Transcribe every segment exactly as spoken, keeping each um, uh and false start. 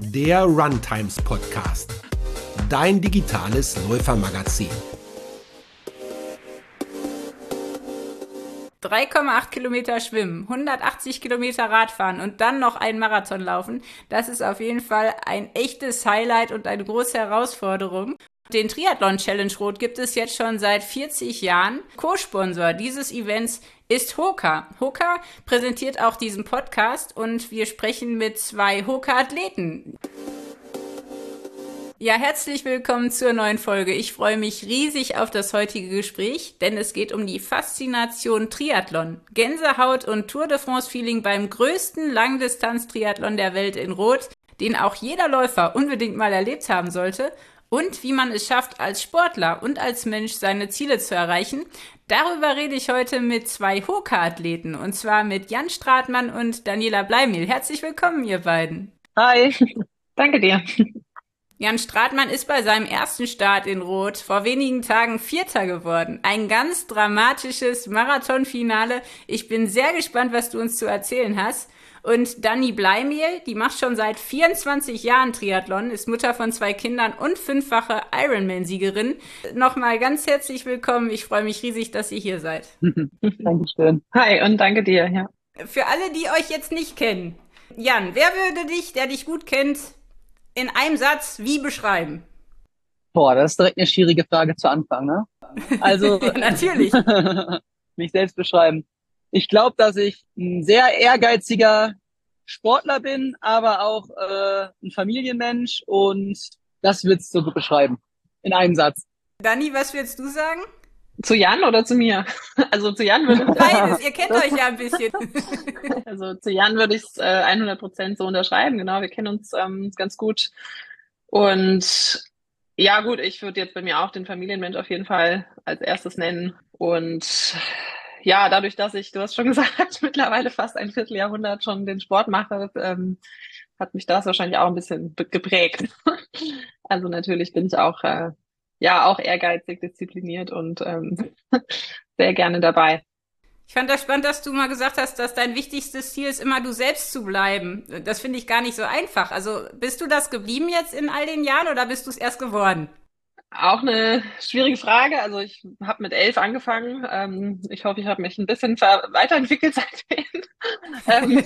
der Runtimes Podcast, dein digitales Läufermagazin. drei Komma acht Kilometer schwimmen, hundertachtzig Kilometer Radfahren und dann noch einen Marathon laufen. Das ist auf jeden Fall ein echtes Highlight und eine große Herausforderung. Den Triathlon Challenge Rot gibt es jetzt schon seit vierzig Jahren. Co-Sponsor dieses Events ist Hoka. Hoka präsentiert auch diesen Podcast und wir sprechen mit zwei Hoka-Athleten. Ja, herzlich willkommen zur neuen Folge. Ich freue mich riesig auf das heutige Gespräch, denn es geht um die Faszination Triathlon. Gänsehaut und Tour de France-Feeling beim größten Langdistanz-Triathlon der Welt in Rot, den auch jeder Läufer unbedingt mal erlebt haben sollte. Und wie man es schafft, als Sportler und als Mensch seine Ziele zu erreichen. Darüber rede ich heute mit zwei Hoka-Athleten, und zwar mit Jan Stratmann und Daniela Bleimiel. Herzlich willkommen, ihr beiden. Hi, danke dir. Jan Stratmann ist bei seinem ersten Start in Rot vor wenigen Tagen Vierter geworden. Ein ganz dramatisches Marathonfinale. Ich bin sehr gespannt, was du uns zu erzählen hast. Und Dani Bleimiel, die macht schon seit vierundzwanzig Jahren Triathlon, ist Mutter von zwei Kindern und fünffache Ironman-Siegerin. Nochmal ganz herzlich willkommen. Ich freue mich riesig, dass ihr hier seid. Dankeschön. Hi und danke dir. Ja. Für alle, die euch jetzt nicht kennen, Jan, wer würde dich, der dich gut kennt, in einem Satz wie beschreiben? Boah, das ist direkt eine schwierige Frage zu Anfang, ne? Also, ja, natürlich. mich selbst beschreiben. Ich glaube, dass ich ein sehr ehrgeiziger Sportler bin, aber auch äh, ein Familienmensch, und das würdest du so beschreiben. In einem Satz. Dani, was würdest du sagen? Zu Jan oder zu mir? Also zu Jan würde ich... Beides, ihr kennt euch ja ein bisschen. Also zu Jan würde ich es äh, hundert Prozent so unterschreiben. Genau, wir kennen uns ähm, ganz gut. Und ja gut, ich würde jetzt bei mir auch den Familienmensch auf jeden Fall als erstes nennen. Und ja, dadurch, dass ich, du hast schon gesagt, mittlerweile fast ein Vierteljahrhundert schon den Sport mache, ähm, hat mich das wahrscheinlich auch ein bisschen geprägt. Also natürlich bin ich auch... Äh, Ja, auch ehrgeizig, diszipliniert und ähm, sehr gerne dabei. Ich fand das spannend, dass du mal gesagt hast, dass dein wichtigstes Ziel ist, immer du selbst zu bleiben. Das finde ich gar nicht so einfach. Also bist du das geblieben jetzt in all den Jahren oder bist du es erst geworden? Auch eine schwierige Frage. Also ich habe mit elf angefangen. Ähm, ich hoffe, ich habe mich ein bisschen weiterentwickelt seitdem. ähm,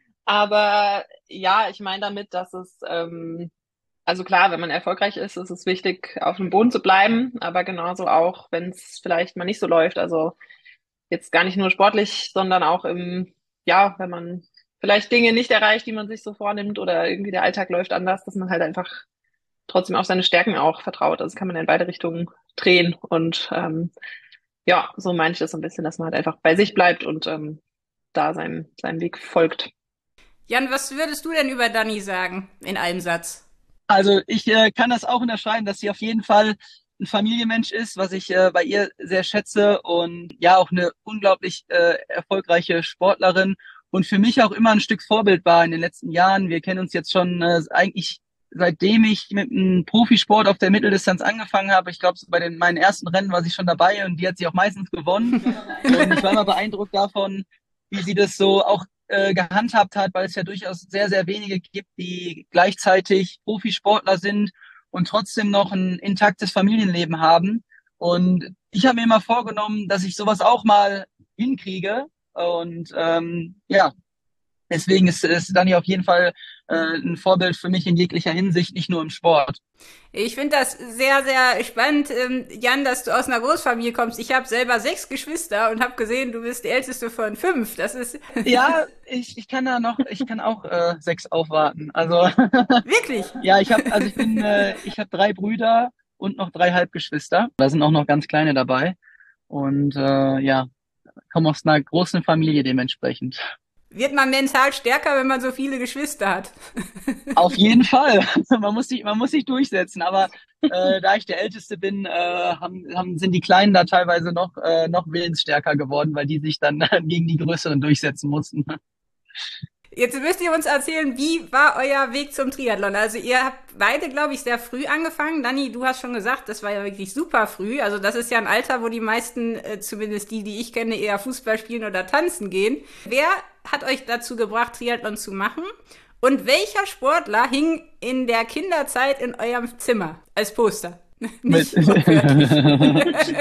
aber ja, ich meine damit, dass es... Ähm, Also klar, wenn man erfolgreich ist, ist es wichtig, auf dem Boden zu bleiben, aber genauso auch, wenn es vielleicht mal nicht so läuft. Also jetzt gar nicht nur sportlich, sondern auch im, ja, wenn man vielleicht Dinge nicht erreicht, die man sich so vornimmt, oder irgendwie der Alltag läuft anders, dass man halt einfach trotzdem auf seine Stärken auch vertraut. Also kann man in beide Richtungen drehen, und ähm, ja, so meine ich das so ein bisschen, dass man halt einfach bei sich bleibt und ähm, da seinem, seinem Weg folgt. Jan, was würdest du denn über Dani sagen in einem Satz? Also ich äh, kann das auch unterschreiben, dass sie auf jeden Fall ein Familienmensch ist, was ich äh, bei ihr sehr schätze, und ja, auch eine unglaublich äh, erfolgreiche Sportlerin und für mich auch immer ein Stück Vorbild war in den letzten Jahren. Wir kennen uns jetzt schon äh, eigentlich seitdem ich mit dem Profisport auf der Mitteldistanz angefangen habe. Ich glaube, so bei den meinen ersten Rennen war sie schon dabei, und die hat sie auch meistens gewonnen. Und ich war immer beeindruckt davon, wie sie das so auch äh, gehandhabt hat, weil es ja durchaus sehr, sehr wenige gibt, die gleichzeitig Profisportler sind und trotzdem noch ein intaktes Familienleben haben. Und ich habe mir immer vorgenommen, dass ich sowas auch mal hinkriege. Und ähm, ja, deswegen ist, ist Dani auf jeden Fall äh, ein Vorbild für mich in jeglicher Hinsicht, nicht nur im Sport. Ich finde das sehr, sehr spannend, ähm, Jan, dass du aus einer Großfamilie kommst. Ich habe selber sechs Geschwister und habe gesehen, du bist die älteste von fünf. Das ist ja, ich, ich kann da noch, ich kann auch äh, sechs aufwarten. Also wirklich? Ja, ich habe, also ich bin, äh, ich habe drei Brüder und noch drei Halbgeschwister. Da sind auch noch ganz kleine dabei, und äh, ja, komme aus einer großen Familie dementsprechend. Wird man mental stärker, wenn man so viele Geschwister hat? Auf jeden Fall. Man muss sich, man muss sich durchsetzen. Aber äh, da ich der Älteste bin, äh, haben, haben, sind die Kleinen da teilweise noch, äh, noch willensstärker geworden, weil die sich dann gegen die Größeren durchsetzen mussten. Jetzt müsst ihr uns erzählen, wie war euer Weg zum Triathlon? Also ihr habt beide, glaube ich, sehr früh angefangen. Dani, du hast schon gesagt, das war ja wirklich super früh. Also das ist ja ein Alter, wo die meisten, äh, zumindest die, die ich kenne, eher Fußball spielen oder tanzen gehen. Wer hat euch dazu gebracht, Triathlon zu machen? Und welcher Sportler hing in der Kinderzeit in eurem Zimmer als Poster? Nicht wortwörtlich.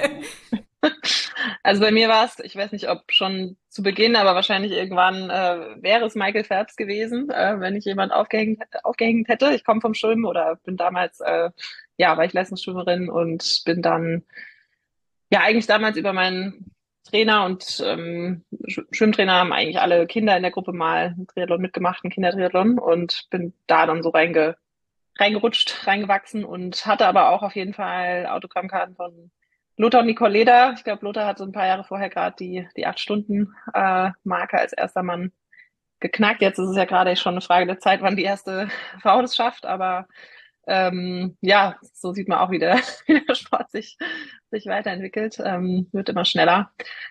Also bei mir war es, ich weiß nicht, ob schon zu Beginn, aber wahrscheinlich irgendwann äh, wäre es Michael Phelps gewesen, äh, wenn ich jemand aufgehängt, aufgehängt hätte. Ich komme vom Schwimmen oder bin damals, äh, ja, war ich Leistungsschwimmerin und bin dann, ja, eigentlich damals über meinen Trainer und ähm, Sch- Schwimmtrainer haben eigentlich alle Kinder in der Gruppe mal einen Triathlon mitgemacht, einen Kindertriathlon und bin da dann so reinge, reingerutscht, reingewachsen und hatte aber auch auf jeden Fall Autogrammkarten von Lothar und Nicole Leder. Ich glaube, Lothar hat so ein paar Jahre vorher gerade die, die acht-Stunden-Marke als erster Mann geknackt. Jetzt ist es ja gerade schon eine Frage der Zeit, wann die erste Frau das schafft. Aber ähm, ja, so sieht man auch, wie der, wie der Sport sich, sich weiterentwickelt. Ähm, wird immer schneller.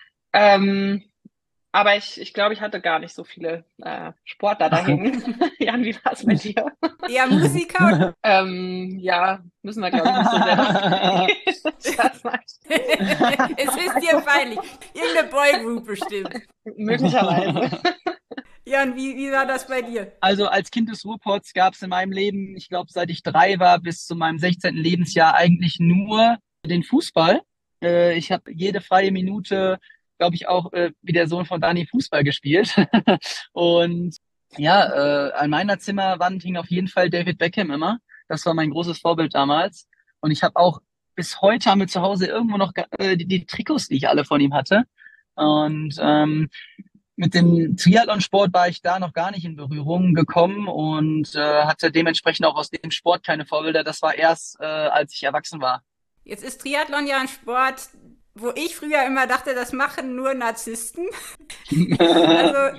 Ähm, aber ich, ich glaube, ich hatte gar nicht so viele äh, Sportler da hängen. Jan, wie war es bei dir? Ja, Musiker. Ähm, ja, müssen wir, glaube ich, nicht so sehr drauf Spaß macht. Es ist dir peinlich. Irgendeine Boygroup bestimmt. Möglicherweise. Jan, wie, wie war das bei dir? Also als Kind des Ruhrpots gab es in meinem Leben, ich glaube, seit ich drei war bis zu meinem sechzehnten Lebensjahr eigentlich nur den Fußball. Äh, ich habe jede freie Minute, glaube ich, auch äh, wie der Sohn von Dani Fußball gespielt. Und ja, äh, an meiner Zimmerwand hing auf jeden Fall David Beckham immer. Das war mein großes Vorbild damals. Und ich habe auch bis heute haben wir zu Hause irgendwo noch äh, die, die Trikots, die ich alle von ihm hatte. Und ähm, mit dem Triathlonsport war ich da noch gar nicht in Berührung gekommen und äh, hatte dementsprechend auch aus dem Sport keine Vorbilder. Das war erst, äh, als ich erwachsen war. Jetzt ist Triathlon ja ein Sport, wo ich früher immer dachte, das machen nur Narzissten. Also,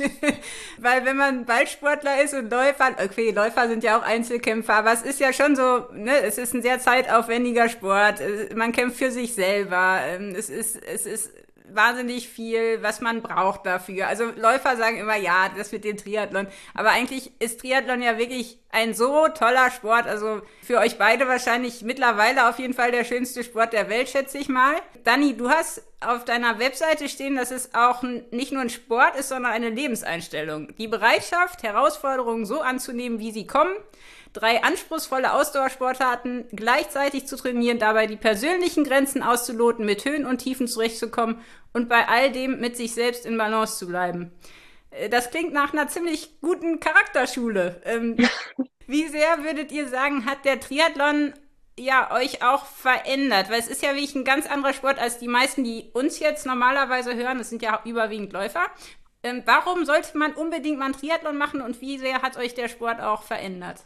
weil wenn man Ballsportler ist und Läufer, okay, Läufer sind ja auch Einzelkämpfer, aber es ist ja schon so, ne, es ist ein sehr zeitaufwendiger Sport. Man kämpft für sich selber. Es ist, es ist wahnsinnig viel, was man braucht dafür. Also Läufer sagen immer, ja, das mit dem Triathlon. Aber eigentlich ist Triathlon ja wirklich ein so toller Sport. Also für euch beide wahrscheinlich mittlerweile auf jeden Fall der schönste Sport der Welt, schätze ich mal. Dani, du hast auf deiner Webseite stehen, dass es auch nicht nur ein Sport ist, sondern eine Lebenseinstellung. Die Bereitschaft, Herausforderungen so anzunehmen, wie sie kommen. Drei anspruchsvolle Ausdauersportarten gleichzeitig zu trainieren, dabei die persönlichen Grenzen auszuloten, mit Höhen und Tiefen zurechtzukommen und bei all dem mit sich selbst in Balance zu bleiben. Das klingt nach einer ziemlich guten Charakterschule. Ähm, wie sehr würdet ihr sagen, hat der Triathlon ja euch auch verändert? Weil es ist ja wirklich ein ganz anderer Sport als die meisten, die uns jetzt normalerweise hören. Das sind ja überwiegend Läufer. Ähm, warum sollte man unbedingt mal einen Triathlon machen und wie sehr hat euch der Sport auch verändert?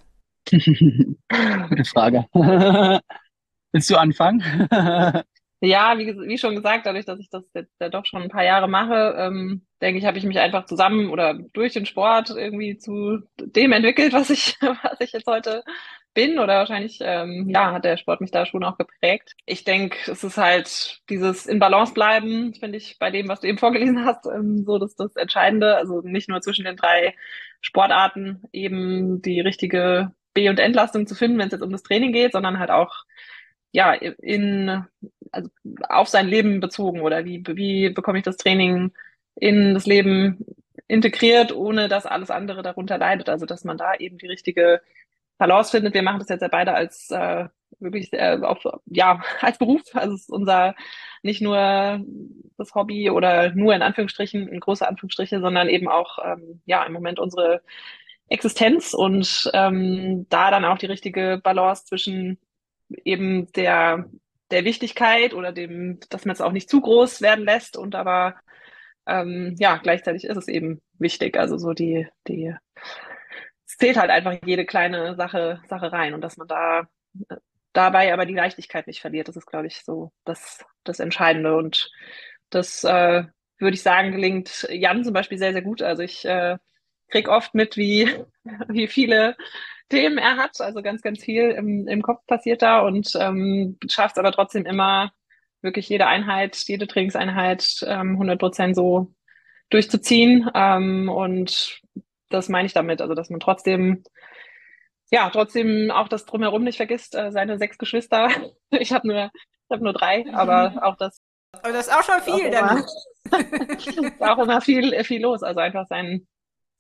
Gute Frage. Willst du anfangen? Ja, wie, wie schon gesagt, dadurch, dass ich das jetzt ja doch schon ein paar Jahre mache, ähm, denke ich, habe ich mich einfach zusammen oder durch den Sport irgendwie zu dem entwickelt, was ich, was ich jetzt heute bin. Oder wahrscheinlich, ähm, ja, hat der Sport mich da schon auch geprägt. Ich denke, es ist halt dieses in Balance bleiben, finde ich, bei dem, was du eben vorgelesen hast, ähm, so das, das Entscheidende. Also nicht nur zwischen den drei Sportarten eben die richtige B- und Entlastung zu finden, wenn es jetzt um das Training geht, sondern halt auch ja in also auf sein Leben bezogen oder wie wie bekomme ich das Training in das Leben integriert, ohne dass alles andere darunter leidet. Also dass man da eben die richtige Balance findet. Wir machen das jetzt ja beide als äh, wirklich äh, auf, ja als Beruf. Also es ist unser nicht nur das Hobby oder nur in Anführungsstrichen, in große Anführungsstriche, sondern eben auch ähm, ja im Moment unsere Existenz und ähm, da dann auch die richtige Balance zwischen eben der, der Wichtigkeit oder dem, dass man es auch nicht zu groß werden lässt und aber ähm, ja, gleichzeitig ist es eben wichtig. Also so die, die, es zählt halt einfach jede kleine Sache, Sache rein und dass man da dabei aber die Leichtigkeit nicht verliert, das ist, glaube ich, so das, das Entscheidende. Und das äh, würde ich sagen, gelingt Jan zum Beispiel sehr, sehr gut. Also ich äh, krieg oft mit, wie, wie viele Themen er hat. Also ganz, ganz viel im, im Kopf passiert da und ähm, schafft es aber trotzdem immer, wirklich jede Einheit, jede Trainingseinheit ähm, hundert Prozent so durchzuziehen. Ähm, und das meine ich damit, also dass man trotzdem, ja, trotzdem auch das Drumherum nicht vergisst, äh, seine sechs Geschwister. Ich habe nur, ich habe nur drei, aber auch das. Aber das ist auch schon viel, dann. Ist auch immer viel, viel los. Also einfach sein,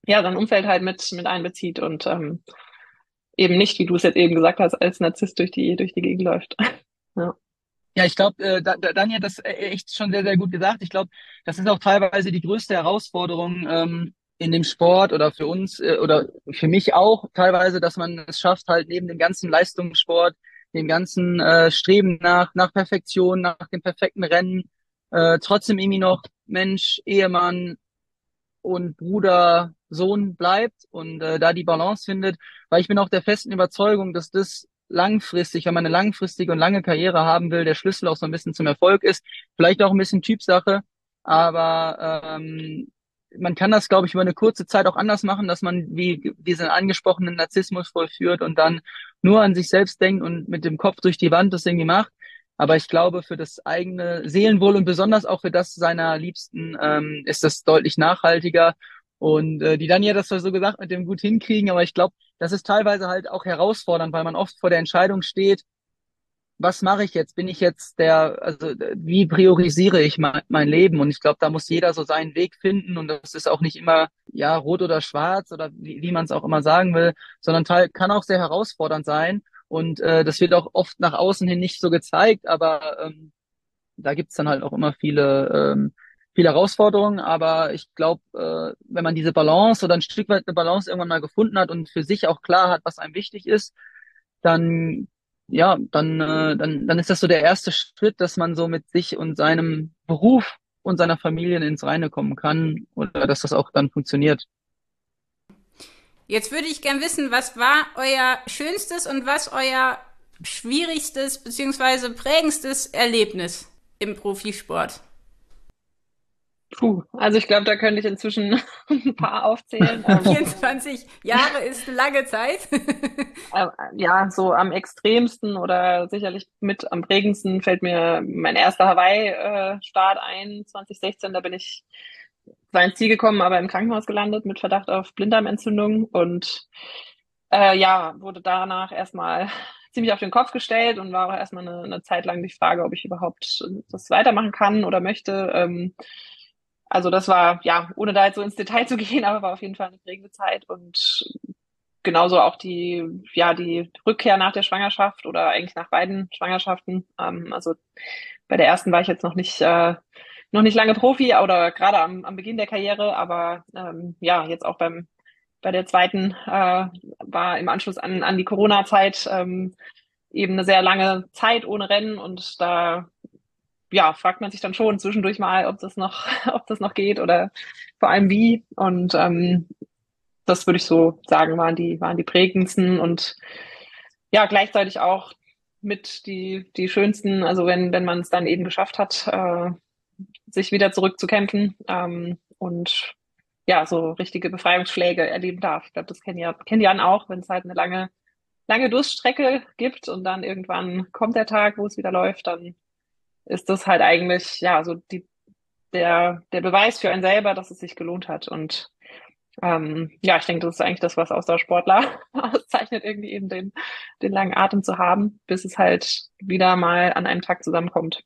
ja, sein Umfeld halt mit, mit einbezieht und ähm, eben nicht, wie du es jetzt eben gesagt hast, als Narzisst durch die, durch die Gegend läuft. Ja. Ja, ich glaube, äh, da, da- Dani hat das äh, echt schon sehr, sehr gut gesagt. Ich glaube, das ist auch teilweise die größte Herausforderung ähm, in dem Sport oder für uns äh, oder für mich auch teilweise, dass man es schafft, halt neben dem ganzen Leistungssport, dem ganzen äh, Streben nach, nach Perfektion, nach dem perfekten Rennen, äh, trotzdem irgendwie noch Mensch, Ehemann und Bruder, Sohn bleibt und äh, da die Balance findet, weil ich bin auch der festen Überzeugung, dass das langfristig, wenn man eine langfristige und lange Karriere haben will, der Schlüssel auch so ein bisschen zum Erfolg ist. Vielleicht auch ein bisschen Typsache, aber ähm, man kann das, glaube ich, über eine kurze Zeit auch anders machen, dass man wie diesen angesprochenen Narzissmus vollführt und dann nur an sich selbst denkt und mit dem Kopf durch die Wand das irgendwie macht. Aber ich glaube, für das eigene Seelenwohl und besonders auch für das seiner Liebsten ähm, ist das deutlich nachhaltiger. Und äh, die Dani hat das zwar so gesagt mit dem gut hinkriegen, aber ich glaube, das ist teilweise halt auch herausfordernd, weil man oft vor der Entscheidung steht, was mache ich jetzt? Bin ich jetzt der, also äh, wie priorisiere ich mein, mein Leben? Und ich glaube, da muss jeder so seinen Weg finden und das ist auch nicht immer ja rot oder schwarz oder wie, wie man es auch immer sagen will, sondern teil, kann auch sehr herausfordernd sein. Und äh, das wird auch oft nach außen hin nicht so gezeigt, aber ähm, da gibt's dann halt auch immer viele, ähm, viele Herausforderungen. Aber ich glaube, äh, wenn man diese Balance oder ein Stück weit eine Balance irgendwann mal gefunden hat und für sich auch klar hat, was einem wichtig ist, dann ja, dann, äh, dann, dann ist das so der erste Schritt, dass man so mit sich und seinem Beruf und seiner Familie ins Reine kommen kann oder dass das auch dann funktioniert. Jetzt würde ich gern wissen, was war euer schönstes und was euer schwierigstes bzw. prägendstes Erlebnis im Profisport? Puh, also ich glaube, da könnte ich inzwischen ein paar aufzählen. Ähm, vierundzwanzig Jahre ist eine lange Zeit. äh, ja, so am extremsten oder sicherlich mit am prägendsten fällt mir mein erster Hawaii-Start ein, zwanzig sechzehn. Da bin ich zwar ins Ziel gekommen, aber im Krankenhaus gelandet mit Verdacht auf Blinddarmentzündung und äh, ja, wurde danach erstmal ziemlich auf den Kopf gestellt und war auch erstmal eine, eine Zeit lang die Frage, ob ich überhaupt das weitermachen kann oder möchte. Ähm, also das war, ja, ohne da jetzt so ins Detail zu gehen, aber war auf jeden Fall eine prägende Zeit und genauso auch die, ja, die Rückkehr nach der Schwangerschaft oder eigentlich nach beiden Schwangerschaften. Ähm, also bei der ersten war ich jetzt noch nicht, äh, noch nicht lange Profi oder gerade am, am Beginn der Karriere, aber ähm, ja, jetzt auch beim, bei der zweiten äh, war im Anschluss an, an die Corona-Zeit ähm, eben eine sehr lange Zeit ohne Rennen und da ja, fragt man sich dann schon zwischendurch mal, ob das noch, ob das noch geht oder vor allem wie. Und ähm, das würde ich so sagen, waren die, waren die prägendsten und ja, gleichzeitig auch mit die, die schönsten, also wenn, wenn man es dann eben geschafft hat, äh, sich wieder zurückzukämpfen ähm, und ja, so richtige Befreiungsschläge erleben darf. Ich glaube, das kennen ja, kennen Jan auch, wenn es halt eine lange, lange Durststrecke gibt und dann irgendwann kommt der Tag, wo es wieder läuft, dann ist das halt eigentlich, ja, so die, der, der Beweis für einen selber, dass es sich gelohnt hat. Und ähm, ja, ich denke, das ist eigentlich das, was Ausdauersportler auszeichnet, irgendwie eben den, den langen Atem zu haben, bis es halt wieder mal an einem Tag zusammenkommt.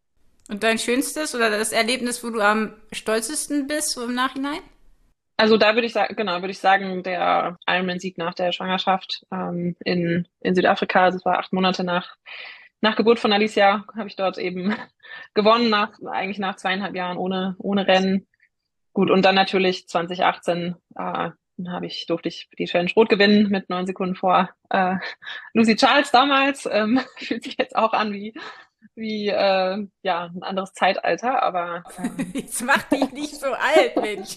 Und dein schönstes oder das Erlebnis, wo du am stolzesten bist, so im Nachhinein? Also da würde ich sagen, genau, würde ich sagen, der Ironman-Sieg nach der Schwangerschaft ähm, in, in Südafrika, also es war acht Monate nach, nach Geburt von Alicia, habe ich dort eben gewonnen, nach, eigentlich nach zweieinhalb Jahren ohne, ohne Rennen. Gut, und dann natürlich zwanzig achtzehn äh, habe ich, durfte ich die Challenge Rot gewinnen mit neun Sekunden vor äh, Lucy Charles damals. Ähm, fühlt sich jetzt auch an wie, wie äh, ja, ein anderes Zeitalter, aber ähm, Jetzt mach dich nicht so alt, Mensch.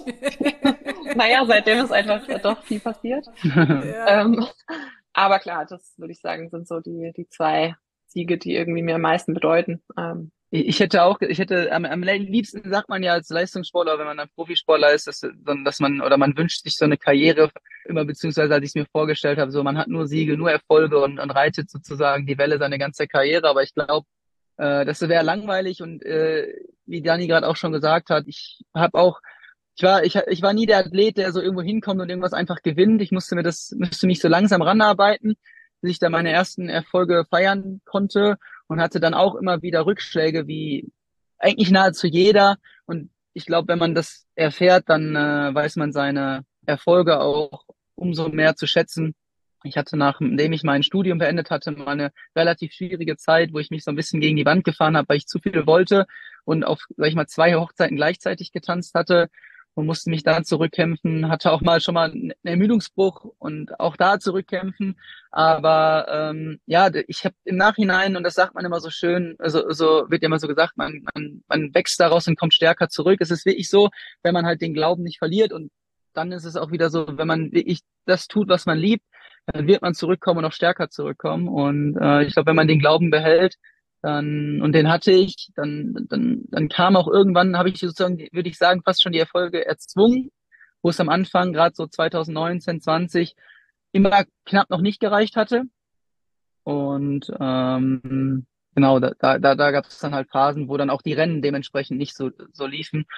naja, seitdem ist einfach äh, doch viel passiert. Ja. Ähm, aber klar, das würde ich sagen, sind so die, die zwei Siege, die irgendwie mir am meisten bedeuten. Ähm, Ich hätte auch, ich hätte am, am liebsten sagt man ja als Leistungssportler, wenn man ein Profisportler ist, dass, dass man oder man wünscht sich so eine Karriere immer, beziehungsweise als ich es mir vorgestellt habe, so man hat nur Siege, nur Erfolge und, und reitet sozusagen die Welle seine ganze Karriere. Aber ich glaube, äh, das wäre langweilig und äh, wie Dani gerade auch schon gesagt hat, ich habe auch, ich war, ich, ich war nie der Athlet, der so irgendwo hinkommt und irgendwas einfach gewinnt. Ich musste mir das, musste mich so langsam ranarbeiten, bis ich da meine ersten Erfolge feiern konnte und hatte dann auch immer wieder Rückschläge, wie eigentlich nahezu jeder. Und ich glaube, wenn man das erfährt, dann äh, weiß man seine Erfolge auch umso mehr zu schätzen. Ich hatte, nachdem ich mein Studium beendet hatte, mal eine relativ schwierige Zeit, wo ich mich so ein bisschen gegen die Wand gefahren habe, weil ich zu viel wollte und auf, sag ich mal, zwei Hochzeiten gleichzeitig getanzt hatte und musste mich da zurückkämpfen, hatte auch mal schon mal einen Ermüdungsbruch und auch da zurückkämpfen. Aber ähm, ja, ich habe im Nachhinein, und das sagt man immer so schön, also so wird ja immer so gesagt, man, man, man wächst daraus und kommt stärker zurück. Es ist wirklich so, wenn man halt den Glauben nicht verliert, und dann ist es auch wieder so, wenn man wirklich das tut, was man liebt, dann wird man zurückkommen und auch stärker zurückkommen. Und äh, ich glaube, wenn man den Glauben behält, dann, und den hatte ich, dann, dann, dann kam auch irgendwann, habe ich sozusagen, würde ich sagen, fast schon die Erfolge erzwungen, wo es am Anfang, gerade so zwanzig neunzehn, zwanzig, immer knapp noch nicht gereicht hatte. Und ähm, genau, da, da, da gab es dann halt Phasen, wo dann auch die Rennen dementsprechend nicht so, so liefen.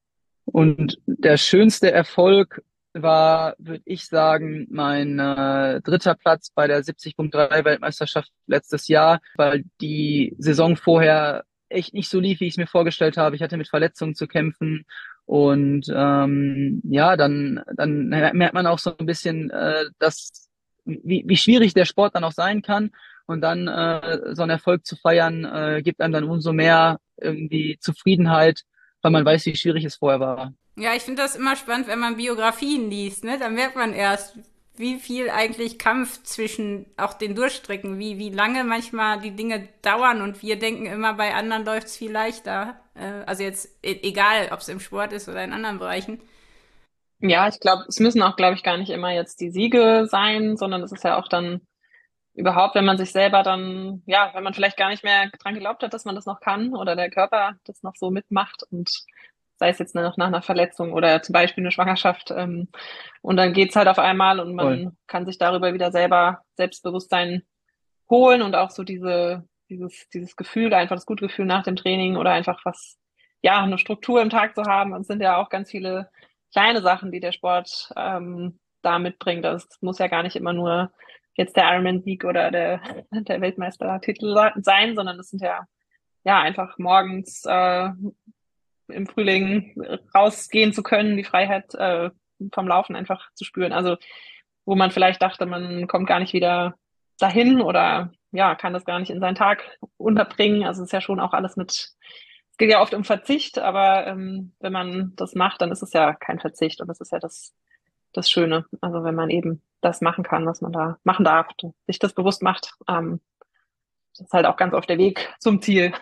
Und der schönste Erfolg war, würde ich sagen, mein äh, dritter Platz bei der siebzig Punkt drei Weltmeisterschaft letztes Jahr, weil die Saison vorher echt nicht so lief, wie ich es mir vorgestellt habe. Ich hatte mit Verletzungen zu kämpfen und ähm, ja, dann dann merkt man auch so ein bisschen, äh, dass wie, wie schwierig der Sport dann auch sein kann. Und dann äh, so einen Erfolg zu feiern, äh, gibt einem dann umso mehr irgendwie Zufriedenheit, weil man weiß, wie schwierig es vorher war. Ja, ich finde das immer spannend, wenn man Biografien liest, ne? Dann merkt man erst, wie viel eigentlich Kampf zwischen auch den Durchstrecken, wie, wie lange manchmal die Dinge dauern und wir denken immer, bei anderen läuft's viel leichter. Äh, also jetzt e egal, ob es im Sport ist oder in anderen Bereichen. Ja, ich glaube, es müssen auch, glaube ich, gar nicht immer jetzt die Siege sein, sondern es ist ja auch dann überhaupt, wenn man sich selber dann, ja, wenn man vielleicht gar nicht mehr dran geglaubt hat, dass man das noch kann oder der Körper das noch so mitmacht und sei es jetzt noch nach einer Verletzung oder zum Beispiel eine Schwangerschaft, ähm, und dann geht's halt auf einmal und Voll. man kann sich darüber wieder selber Selbstbewusstsein holen und auch so diese, dieses, dieses Gefühl, einfach das gute Gefühl nach dem Training oder einfach was, ja, eine Struktur im Tag zu haben. Und es sind ja auch ganz viele kleine Sachen, die der Sport ähm, da mitbringt. Also es muss ja gar nicht immer nur jetzt der Ironman-Sieg oder der, der Weltmeistertitel sein, sondern es sind ja, ja, einfach morgens äh, im Frühling rausgehen zu können, die Freiheit äh, vom Laufen einfach zu spüren. Also wo man vielleicht dachte, man kommt gar nicht wieder dahin oder ja, kann das gar nicht in seinen Tag unterbringen. Also es ist ja schon auch alles mit, es geht ja oft um Verzicht, aber ähm, wenn man das macht, dann ist es ja kein Verzicht und das ist ja das, das Schöne. Also wenn man eben das machen kann, was man da machen darf, sich das bewusst macht, ähm, das ist halt auch ganz oft der Weg zum Ziel.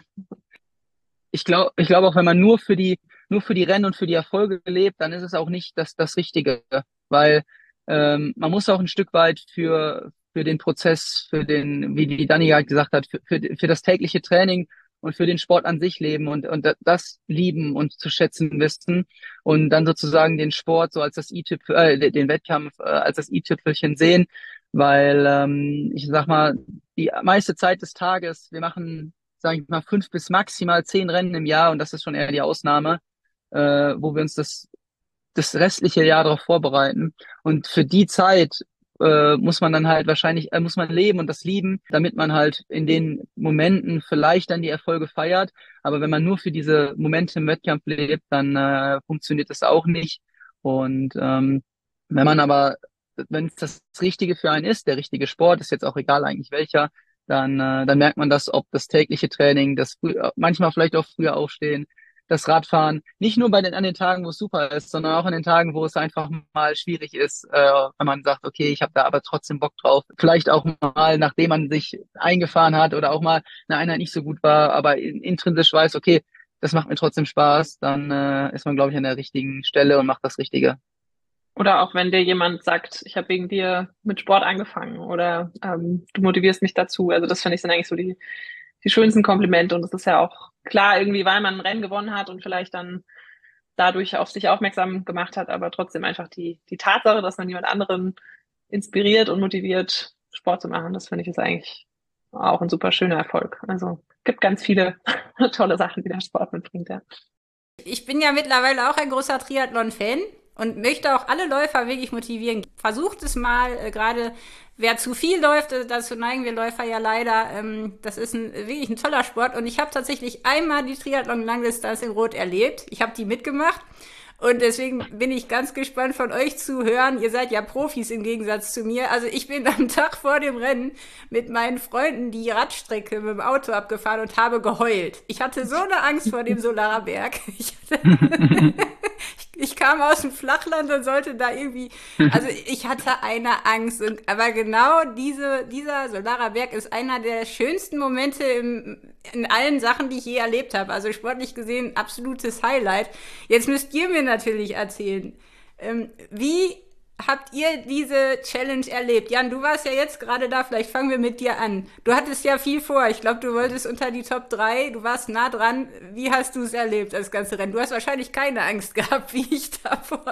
Ich glaube, ich glaube auch, wenn man nur für die, nur für die Rennen und für die Erfolge lebt, dann ist es auch nicht das, das Richtige, weil ähm, man muss auch ein Stück weit für, für den Prozess, für den, wie die Dani gerade gesagt hat, für, für, für das tägliche Training und für den Sport an sich leben und, und das lieben und zu schätzen wissen und dann sozusagen den Sport so als das i-Tüpfel, äh, den Wettkampf äh, als das i-Tüpfelchen sehen, weil ähm, ich sag mal, die meiste Zeit des Tages, wir machen, sage ich mal, fünf bis maximal zehn Rennen im Jahr und das ist schon eher die Ausnahme, äh, wo wir uns das das restliche Jahr darauf vorbereiten. Und für die Zeit äh, muss man dann halt wahrscheinlich, äh, muss man leben und das lieben, damit man halt in den Momenten vielleicht dann die Erfolge feiert. Aber wenn man nur für diese Momente im Wettkampf lebt, dann äh, funktioniert das auch nicht. Und ähm, wenn man aber, wenn es das Richtige für einen ist, der richtige Sport, ist jetzt auch egal eigentlich welcher, dann, äh, dann merkt man das, ob das tägliche Training, das früh, manchmal vielleicht auch früher aufstehen, das Radfahren, nicht nur bei den, an den Tagen, wo es super ist, sondern auch an den Tagen, wo es einfach mal schwierig ist, äh, wenn man sagt, okay, ich habe da aber trotzdem Bock drauf. Vielleicht auch mal, nachdem man sich eingefahren hat oder auch mal eine Einheit nicht so gut war, aber in, intrinsisch weiß, okay, das macht mir trotzdem Spaß, dann äh, ist man, glaube ich, an der richtigen Stelle und macht das Richtige. Oder auch wenn dir jemand sagt, ich habe wegen dir mit Sport angefangen oder ähm, du motivierst mich dazu. Also das finde ich sind eigentlich so die, die schönsten Komplimente. Und das ist ja auch klar irgendwie, weil man ein Rennen gewonnen hat und vielleicht dann dadurch auf sich aufmerksam gemacht hat, aber trotzdem einfach die, die Tatsache, dass man jemand anderen inspiriert und motiviert, Sport zu machen, das finde ich ist eigentlich auch ein super schöner Erfolg. Also gibt ganz viele tolle Sachen, die der Sport mitbringt, ja. Ich bin ja mittlerweile auch ein großer Triathlon-Fan und möchte auch alle Läufer wirklich motivieren. Versucht es mal, äh, gerade wer zu viel läuft, äh, dazu neigen wir Läufer ja leider. Ähm, das ist ein, wirklich ein toller Sport und ich habe tatsächlich einmal die Triathlon-Langdistanz in Rot erlebt. Ich habe die mitgemacht Und deswegen bin ich ganz gespannt von euch zu hören. Ihr seid ja Profis im Gegensatz zu mir. Also ich bin am Tag vor dem Rennen mit meinen Freunden die Radstrecke mit dem Auto abgefahren und habe geheult. Ich hatte so eine Angst vor dem Solarberg. Ich, hatte, ich, ich kam aus dem Flachland und sollte da irgendwie, also ich hatte eine Angst. Und, aber genau diese, dieser Solarberg ist einer der schönsten Momente im, in allen Sachen, die ich je erlebt habe. Also sportlich gesehen absolutes Highlight. Jetzt müsst ihr mir natürlich erzählen, ähm, wie habt ihr diese Challenge erlebt? Jan, du warst ja jetzt gerade da, vielleicht fangen wir mit dir an. Du hattest ja viel vor, ich glaube, du wolltest unter die Top drei, du warst nah dran. Wie hast du es erlebt, das ganze Rennen? Du hast wahrscheinlich keine Angst gehabt, wie ich davor.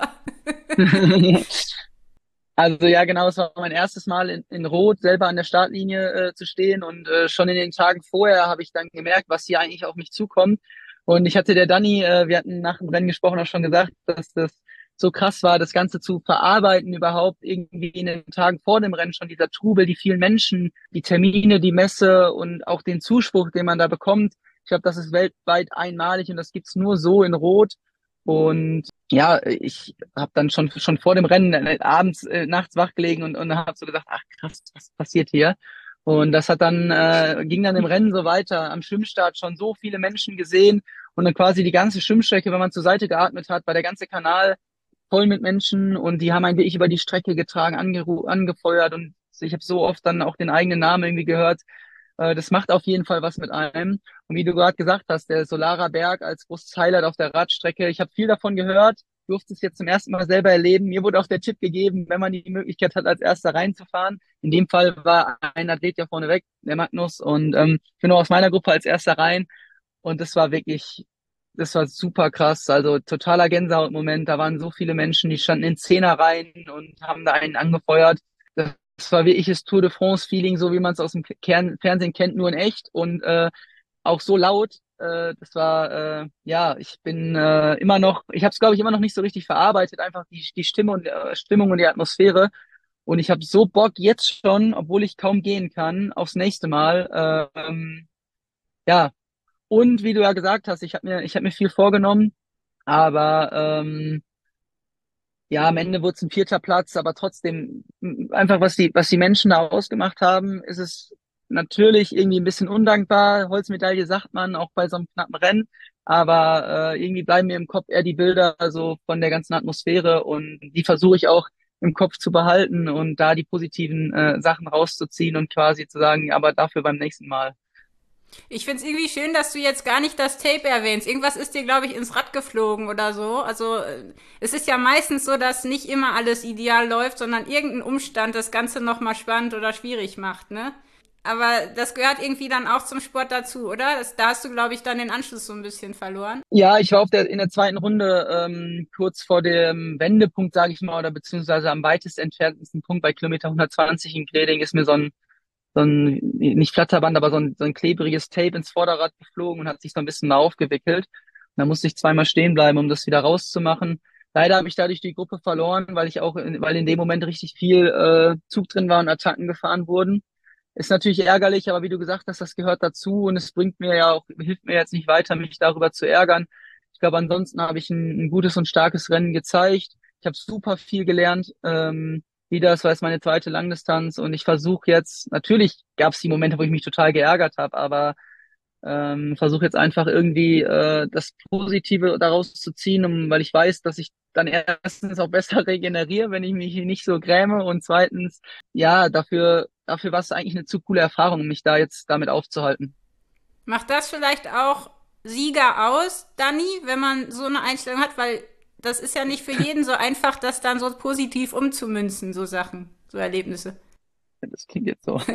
Also ja, genau, es war mein erstes Mal in, in Rot selber an der Startlinie äh, zu stehen und äh, schon in den Tagen vorher habe ich dann gemerkt, was hier eigentlich auf mich zukommt. Und ich hatte der Dani, äh, wir hatten nach dem Rennen gesprochen, auch schon gesagt, dass das so krass war, das Ganze zu verarbeiten überhaupt irgendwie in den Tagen vor dem Rennen schon, dieser Trubel, die vielen Menschen, die Termine, die Messe und auch den Zuspruch, den man da bekommt. Ich glaube, das ist weltweit einmalig und das gibt's nur so in Rot. Und ja, ich habe dann schon schon vor dem Rennen äh, abends, äh, nachts wach gelegen und, und habe so gedacht, ach krass, was passiert hier? Und das hat dann äh, ging dann im Rennen so weiter. Am Schwimmstart schon so viele Menschen gesehen und dann quasi die ganze Schwimmstrecke, wenn man zur Seite geatmet hat, war der ganze Kanal voll mit Menschen und die haben einen wirklich über die Strecke getragen, angeru angefeuert und ich habe so oft dann auch den eigenen Namen irgendwie gehört. Äh, das macht auf jeden Fall was mit einem. Und wie du gerade gesagt hast, der Solarer Berg als großes Highlight auf der Radstrecke. Ich habe viel davon gehört, durfte es jetzt zum ersten Mal selber erleben. Mir wurde auch der Tipp gegeben, wenn man die Möglichkeit hat, als Erster reinzufahren. In dem Fall war ein Athlet ja vorneweg, der Magnus, und ähm, ich bin auch aus meiner Gruppe als Erster rein. Und das war wirklich, das war super krass. Also totaler Gänsehautmoment. Da waren so viele Menschen, die standen in Zehnerreihen und haben da einen angefeuert. Das war wirkliches Tour de France-Feeling, so wie man es aus dem Kern Fernsehen kennt, nur in echt und äh, auch so laut. Äh, das war, äh, ja, ich bin äh, immer noch, ich habe es, glaube ich, immer noch nicht so richtig verarbeitet, einfach die, die Stimme und äh, Stimmung und die Atmosphäre. Und ich habe so Bock jetzt schon, obwohl ich kaum gehen kann, aufs nächste Mal. Äh, ähm, ja, und wie du ja gesagt hast, ich habe mir, ich habe mir viel vorgenommen, aber ähm, ja, am Ende wurde es ein vierter Platz, aber trotzdem m, einfach, was die, was die Menschen da ausgemacht haben, ist es natürlich irgendwie ein bisschen undankbar. Holzmedaille sagt man, auch bei so einem knappen Rennen. Aber äh, irgendwie bleiben mir im Kopf eher die Bilder so von der ganzen Atmosphäre und die versuche ich auch im Kopf zu behalten und da die positiven äh, Sachen rauszuziehen und quasi zu sagen, aber dafür beim nächsten Mal. Ich find's irgendwie schön, dass du jetzt gar nicht das Tape erwähnst. Irgendwas ist dir, glaube ich, ins Rad geflogen oder so. Also äh, es ist ja meistens so, dass nicht immer alles ideal läuft, sondern irgendein Umstand das Ganze nochmal spannend oder schwierig macht, ne? Aber das gehört irgendwie dann auch zum Sport dazu, oder? Das, da hast du, glaube ich, dann den Anschluss so ein bisschen verloren. Ja, ich war auf der, in der zweiten Runde ähm, kurz vor dem Wendepunkt, sage ich mal, oder beziehungsweise am weitest entferntesten Punkt bei Kilometer hundertzwanzig in Greding ist mir so ein so ein, nicht Flatterband, aber so ein, so ein klebriges Tape ins Vorderrad geflogen und hat sich so ein bisschen mal aufgewickelt. Und da musste ich zweimal stehen bleiben, um das wieder rauszumachen. Leider habe ich dadurch die Gruppe verloren, weil ich auch, in, weil in dem Moment richtig viel äh, Zug drin war und Attacken gefahren wurden. Ist natürlich ärgerlich, aber wie du gesagt hast, das gehört dazu und es bringt mir ja auch, hilft mir jetzt nicht weiter, mich darüber zu ärgern. Ich glaube, ansonsten habe ich ein, ein gutes und starkes Rennen gezeigt. Ich habe super viel gelernt. Ähm, wieder, das war jetzt meine zweite Langdistanz und ich versuche jetzt, natürlich gab es die Momente, wo ich mich total geärgert habe, aber ähm, versuche jetzt einfach irgendwie äh, das Positive daraus zu ziehen, um, weil ich weiß, dass ich dann erstens auch besser regeneriere, wenn ich mich nicht so gräme und zweitens, ja, dafür, dafür war es eigentlich eine zu coole Erfahrung, mich da jetzt damit aufzuhalten. Macht das vielleicht auch Sieger aus, Dani, wenn man so eine Einstellung hat? Weil das ist ja nicht für jeden so einfach, das dann so positiv umzumünzen, so Sachen, so Erlebnisse. Das klingt jetzt so.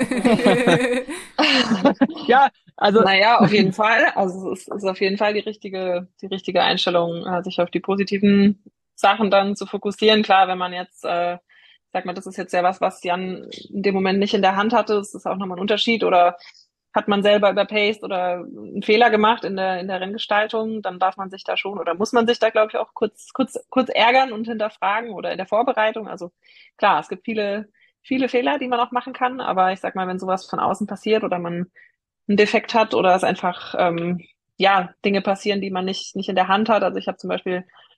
Ja, also Naja, auf jeden Fall. Also es ist, ist auf jeden Fall die richtige, die richtige Einstellung, äh, sich auf die positiven Sachen dann zu fokussieren. Klar, wenn man jetzt, äh, sag mal, das ist jetzt ja was, was Jan in dem Moment nicht in der Hand hatte, das ist auch nochmal ein Unterschied. Oder hat man selber überpaced oder einen Fehler gemacht in der, in der Renngestaltung, dann darf man sich da schon oder muss man sich da, glaube ich, auch kurz, kurz, kurz ärgern und hinterfragen oder in der Vorbereitung. Also klar, es gibt viele, viele Fehler, die man auch machen kann, aber ich sag mal, wenn sowas von außen passiert oder man einen Defekt hat oder es einfach, ähm, ja, Dinge passieren, die man nicht, nicht in der Hand hat. Also ich habe zum Beispiel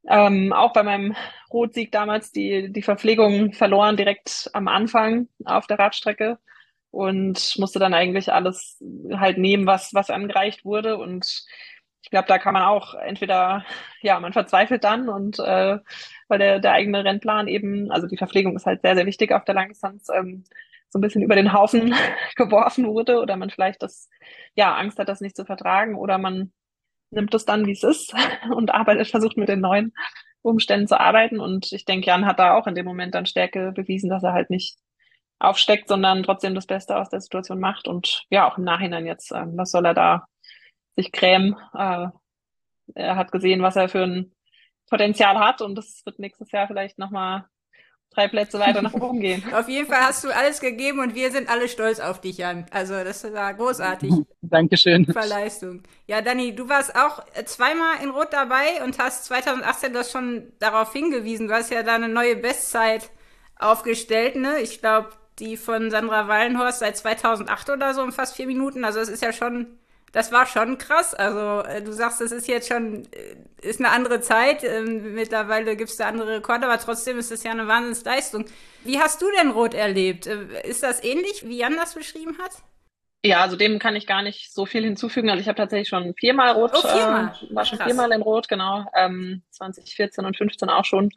Ähm, auch bei meinem Rotsieg damals die, die Verpflegung verloren direkt am Anfang auf der Radstrecke und musste dann eigentlich alles halt nehmen, was, was angereicht wurde. Und ich glaube, da kann man auch entweder, ja, man verzweifelt dann und äh, weil der, der eigene Rennplan eben, also die Verpflegung ist halt sehr, sehr wichtig auf der Langdistanz, ähm, so ein bisschen über den Haufen geworfen wurde oder man vielleicht das, ja, Angst hat, das nicht zu vertragen oder man nimmt es dann, wie es ist und arbeitet, versucht mit den neuen Umständen zu arbeiten. Und ich denke, Jan hat da auch in dem Moment dann Stärke bewiesen, dass er halt nicht aufsteckt, sondern trotzdem das Beste aus der Situation macht. Und ja, auch im Nachhinein jetzt, ähm, was soll er da sich grämen? Äh, er hat gesehen, was er für ein Potenzial hat und das wird nächstes Jahr vielleicht nochmal drei Plätze weiter nach oben gehen. Auf jeden Fall hast du alles gegeben und wir sind alle stolz auf dich, Jan. Also das war großartig. Dankeschön. Verleistung. Ja, Dani, du warst auch zweimal in Rot dabei und hast zwanzig achtzehn das schon darauf hingewiesen. Du hast ja da eine neue Bestzeit aufgestellt, ne? Ich glaube, die von Sandra Wallenhorst seit zweitausendacht oder so um fast vier Minuten. Also es ist ja schon, das war schon krass. Also äh, du sagst, das ist jetzt schon, äh, ist eine andere Zeit. Ähm, mittlerweile gibt es da andere Rekorde, aber trotzdem ist es ja eine Wahnsinnsleistung. Wie hast du denn Rot erlebt? Äh, ist das ähnlich, wie Jan das beschrieben hat? Ja, also dem kann ich gar nicht so viel hinzufügen. Also ich habe tatsächlich schon viermal Rot, Oh, viermal. äh, war schon Krass. viermal in Rot, genau. Ähm, zwanzig vierzehn und fünfzehn auch schon.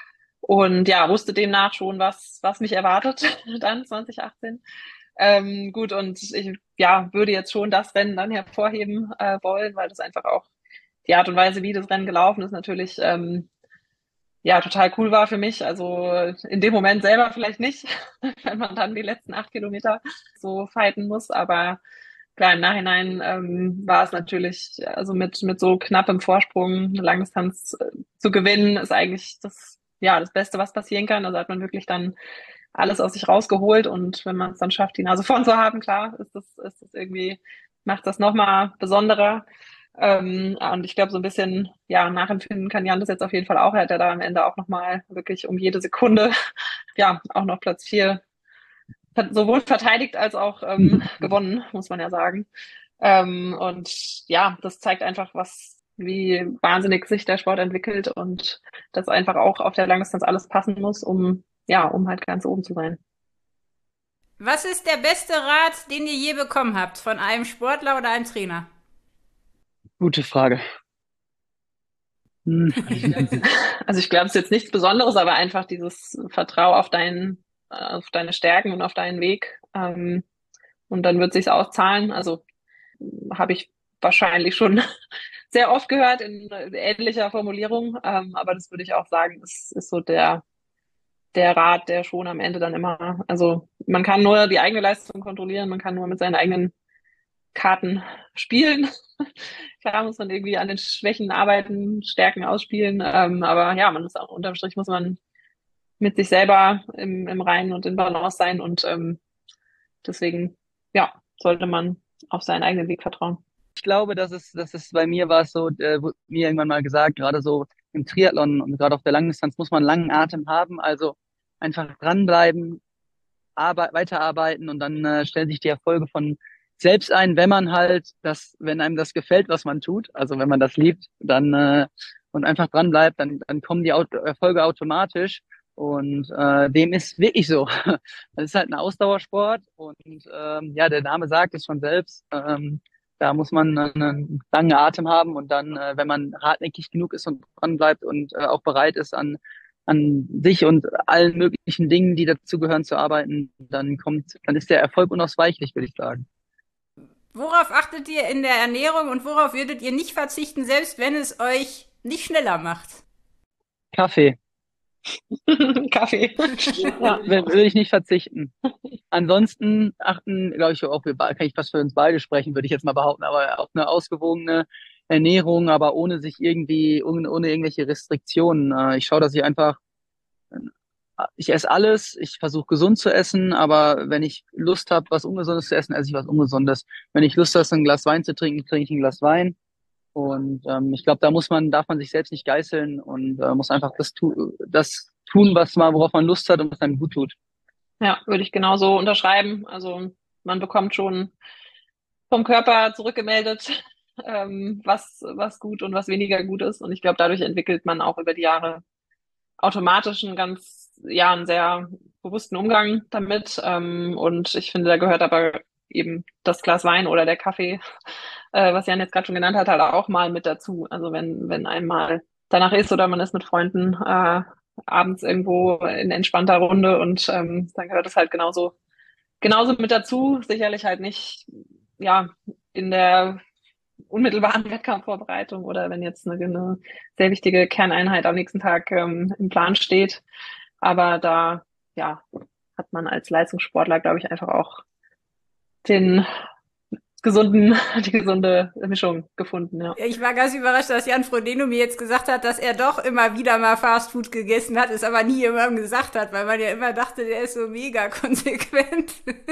Und ja, wusste demnach schon, was, was mich erwartet dann zwanzig achtzehn. Ähm, gut, und ich ja, würde jetzt schon das Rennen dann hervorheben äh, wollen, weil das einfach auch die Art und Weise, wie das Rennen gelaufen ist, natürlich ähm, ja total cool war für mich. Also in dem Moment selber vielleicht nicht, wenn man dann die letzten acht Kilometer so fighten muss, aber klar, im Nachhinein ähm, war es natürlich, also mit, mit so knappem Vorsprung eine Langdistanz äh, zu gewinnen, ist eigentlich das, ja, das Beste, was passieren kann. Also hat man wirklich dann alles aus sich rausgeholt und wenn man es dann schafft, die Nase vorn zu haben, klar, ist das, ist das irgendwie, macht das nochmal besonderer. Ähm, und ich glaube, so ein bisschen, ja, nachempfinden kann Jan das jetzt auf jeden Fall auch. Er hat ja da am Ende auch nochmal wirklich um jede Sekunde, ja, auch noch Platz vier sowohl verteidigt als auch ähm, gewonnen, muss man ja sagen. Ähm, und ja, das zeigt einfach, was, wie wahnsinnig sich der Sport entwickelt und dass einfach auch auf der Langdistanz alles passen muss, um, ja, um halt ganz oben zu sein. Was ist der beste Rat, den ihr je bekommen habt von einem Sportler oder einem Trainer? Gute Frage. Hm. Also ich glaube, es ist jetzt nichts Besonderes, aber einfach dieses Vertrau auf deinen, auf deine Stärken und auf deinen Weg. Ähm, und dann wird sich's auszahlen. Also habe ich wahrscheinlich schon sehr oft gehört in ähnlicher Formulierung. Ähm, aber das würde ich auch sagen, ist, ist so der, der Rat, der schon am Ende dann immer, also man kann nur die eigene Leistung kontrollieren, man kann nur mit seinen eigenen Karten spielen. Klar muss man irgendwie an den Schwächen arbeiten, Stärken ausspielen. Ähm, aber ja, man ist auch unterm Strich muss man mit sich selber im, im Reinen und in Balance sein. Und ähm, deswegen, ja, sollte man auf seinen eigenen Weg vertrauen. Ich glaube, dass es, dass es bei mir war es so, äh, wurde mir irgendwann mal gesagt, gerade so im Triathlon und gerade auf der Langdistanz muss man einen langen Atem haben, also einfach dranbleiben, arbeit, weiterarbeiten und dann äh, stellen sich die Erfolge von selbst ein, wenn man halt das, wenn einem das gefällt, was man tut, also wenn man das liebt, dann äh, und einfach dranbleibt, dann, dann kommen die Auto Erfolge automatisch. Und äh, dem ist wirklich so. Das ist halt ein Ausdauersport und ähm, ja, der Name sagt es schon selbst. Ähm, da muss man einen langen Atem haben und dann, äh, wenn man hartnäckig genug ist und dran bleibt und äh, auch bereit ist, an, an sich und allen möglichen Dingen, die dazugehören, zu arbeiten, dann kommt, dann ist der Erfolg unausweichlich, würde ich sagen. Worauf achtet ihr in der Ernährung und worauf würdet ihr nicht verzichten, selbst wenn es euch nicht schneller macht? Kaffee. Kaffee. Ja, würde ich nicht verzichten. Ansonsten achten, glaube ich, auch wir kann ich fast für uns beide sprechen, würde ich jetzt mal behaupten, aber auch eine ausgewogene Ernährung, aber ohne sich irgendwie, ohne, ohne irgendwelche Restriktionen. Äh, Ich schaue, dass ich einfach, ich esse alles, ich versuche gesund zu essen, aber wenn ich Lust habe, was Ungesundes zu essen, esse ich was Ungesundes. Wenn ich Lust habe, ein Glas Wein zu trinken, trinke ich ein Glas Wein. Und ähm, ich glaube, da muss man, darf man sich selbst nicht geißeln und äh, muss einfach das, tu das tun, was man, worauf man Lust hat und was einem gut tut. Ja, würde ich genauso unterschreiben. Also man bekommt schon vom Körper zurückgemeldet, ähm, was, was gut und was weniger gut ist. Und ich glaube, dadurch entwickelt man auch über die Jahre automatisch einen ganz, ja, einen sehr bewussten Umgang damit. Ähm, und ich finde, da gehört aber eben das Glas Wein oder der Kaffee, äh, was Jan jetzt gerade schon genannt hat, halt auch mal mit dazu. Also wenn, wenn einmal danach ist oder man ist mit Freunden äh, abends irgendwo in entspannter Runde und ähm, dann gehört es halt genauso, genauso mit dazu. Sicherlich halt nicht, ja, in der unmittelbaren Wettkampfvorbereitung oder wenn jetzt eine, eine sehr wichtige Kerneinheit am nächsten Tag ähm, im Plan steht. Aber da, ja, hat man als Leistungssportler, glaube ich, einfach auch den gesunden, die gesunde Mischung gefunden, ja. Ich war ganz überrascht, dass Jan Frodeno mir jetzt gesagt hat, dass er doch immer wieder mal Fastfood gegessen hat, es aber nie jemandem gesagt hat, weil man ja immer dachte, der ist so mega konsequent.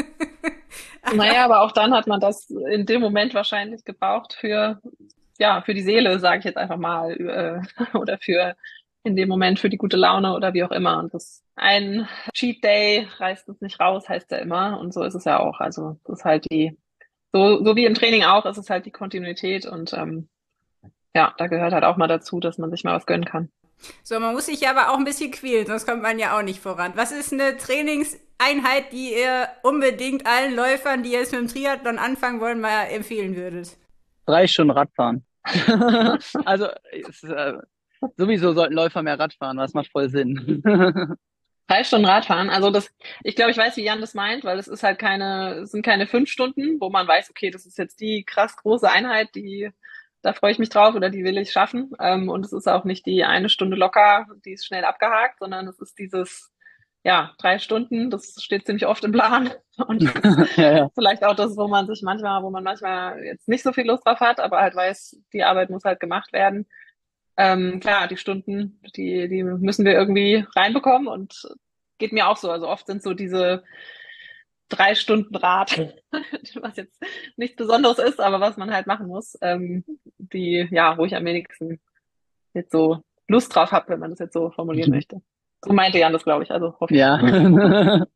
Naja, aber auch dann hat man das in dem Moment wahrscheinlich gebraucht für, ja, für die Seele, sage ich jetzt einfach mal, äh, oder für in dem Moment für die gute Laune oder wie auch immer. Und das ein Cheat Day reißt es nicht raus, heißt ja immer. Und so ist es ja auch. Also das ist halt die, so, so wie im Training auch, ist es halt die Kontinuität und ähm, ja, da gehört halt auch mal dazu, dass man sich mal was gönnen kann. So, man muss sich ja aber auch ein bisschen quälen, sonst kommt man ja auch nicht voran. Was ist eine Trainingseinheit, die ihr unbedingt allen Läufern, die jetzt mit dem Triathlon anfangen wollen, mal empfehlen würdet? Drei Stunden Radfahren. Also es, äh, sowieso sollten Läufer mehr Rad fahren, das macht voll Sinn. Drei Stunden Radfahren, also das, ich glaube, ich weiß, wie Jan das meint, weil es ist halt keine, es sind keine fünf Stunden, wo man weiß, okay, das ist jetzt die krass große Einheit, die, da freue ich mich drauf oder die will ich schaffen. Ähm, und es ist auch nicht die eine Stunde locker, die ist schnell abgehakt, sondern es ist dieses, ja, drei Stunden, das steht ziemlich oft im Plan. Und Ja, ja. vielleicht auch das, wo man sich manchmal, wo man manchmal jetzt nicht so viel Lust drauf hat, aber halt weiß, die Arbeit muss halt gemacht werden. Ähm, klar, die Stunden, die, die müssen wir irgendwie reinbekommen und geht mir auch so. Also oft sind so diese drei Stunden Rad, was jetzt nichts Besonderes ist, aber was man halt machen muss, ähm, die, ja, wo ich am wenigsten jetzt so Lust drauf habe, wenn man das jetzt so formulieren möchte. So meinte Jan das, glaube ich, also hoffe ich. Ja.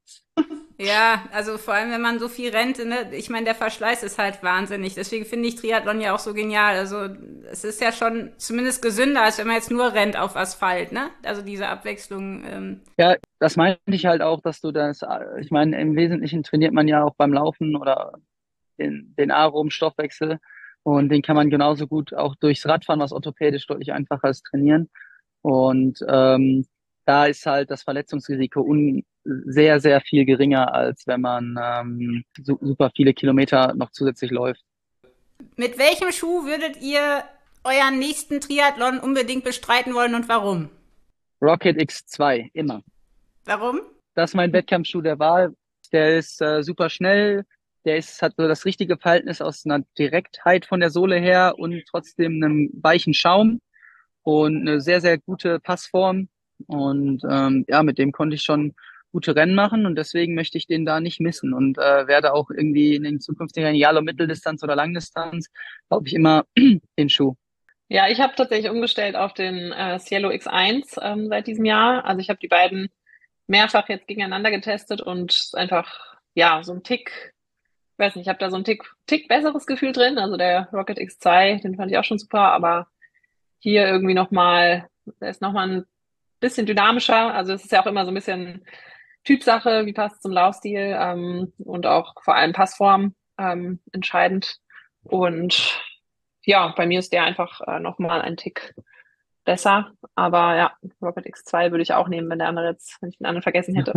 Ja, also vor allem, wenn man so viel rennt, ne? Ich meine, der Verschleiß ist halt wahnsinnig. Deswegen finde ich Triathlon ja auch so genial. Also es ist ja schon zumindest gesünder, als wenn man jetzt nur rennt auf Asphalt, ne? Also diese Abwechslung. Ähm. Ja, das meinte ich halt auch, dass du das, äh, ich meine, im Wesentlichen trainiert man ja auch beim Laufen oder den, den Aeroben-Stoffwechsel und den kann man genauso gut auch durchs Radfahren, was orthopädisch deutlich einfacher ist, trainieren. Und ähm, da ist halt das Verletzungsrisiko un sehr, sehr viel geringer, als wenn man ähm, su super viele Kilometer noch zusätzlich läuft. Mit welchem Schuh würdet ihr euren nächsten Triathlon unbedingt bestreiten wollen und warum? Rocket X zwei, immer. Warum? Das ist mein Wettkampfschuh der Wahl. Der ist äh, super schnell, der ist, hat so das richtige Verhältnis aus einer Direktheit von der Sohle her und trotzdem einem weichen Schaum und eine sehr, sehr gute Passform. Und ähm, ja, mit dem konnte ich schon gute Rennen machen und deswegen möchte ich den da nicht missen und äh, werde auch irgendwie in den zukünftigen, egal ob Mitteldistanz oder Langdistanz, glaube ich immer den Schuh. Ja, ich habe tatsächlich umgestellt auf den äh, Cielo X eins ähm, seit diesem Jahr. Also ich habe die beiden mehrfach jetzt gegeneinander getestet und einfach, ja, so ein Tick, ich weiß nicht, ich habe da so ein Tick, Tick besseres Gefühl drin. Also der Rocket X zwei, den fand ich auch schon super, aber hier irgendwie nochmal, der ist nochmal ein bisschen dynamischer. Also es ist ja auch immer so ein bisschen Typsache, wie passt es zum Laufstil ähm, und auch vor allem Passform ähm, entscheidend. Und ja, bei mir ist der einfach äh, nochmal ein Tick besser. Aber ja, Rocket X zwei würde ich auch nehmen, wenn der andere jetzt, wenn ich den anderen vergessen hätte.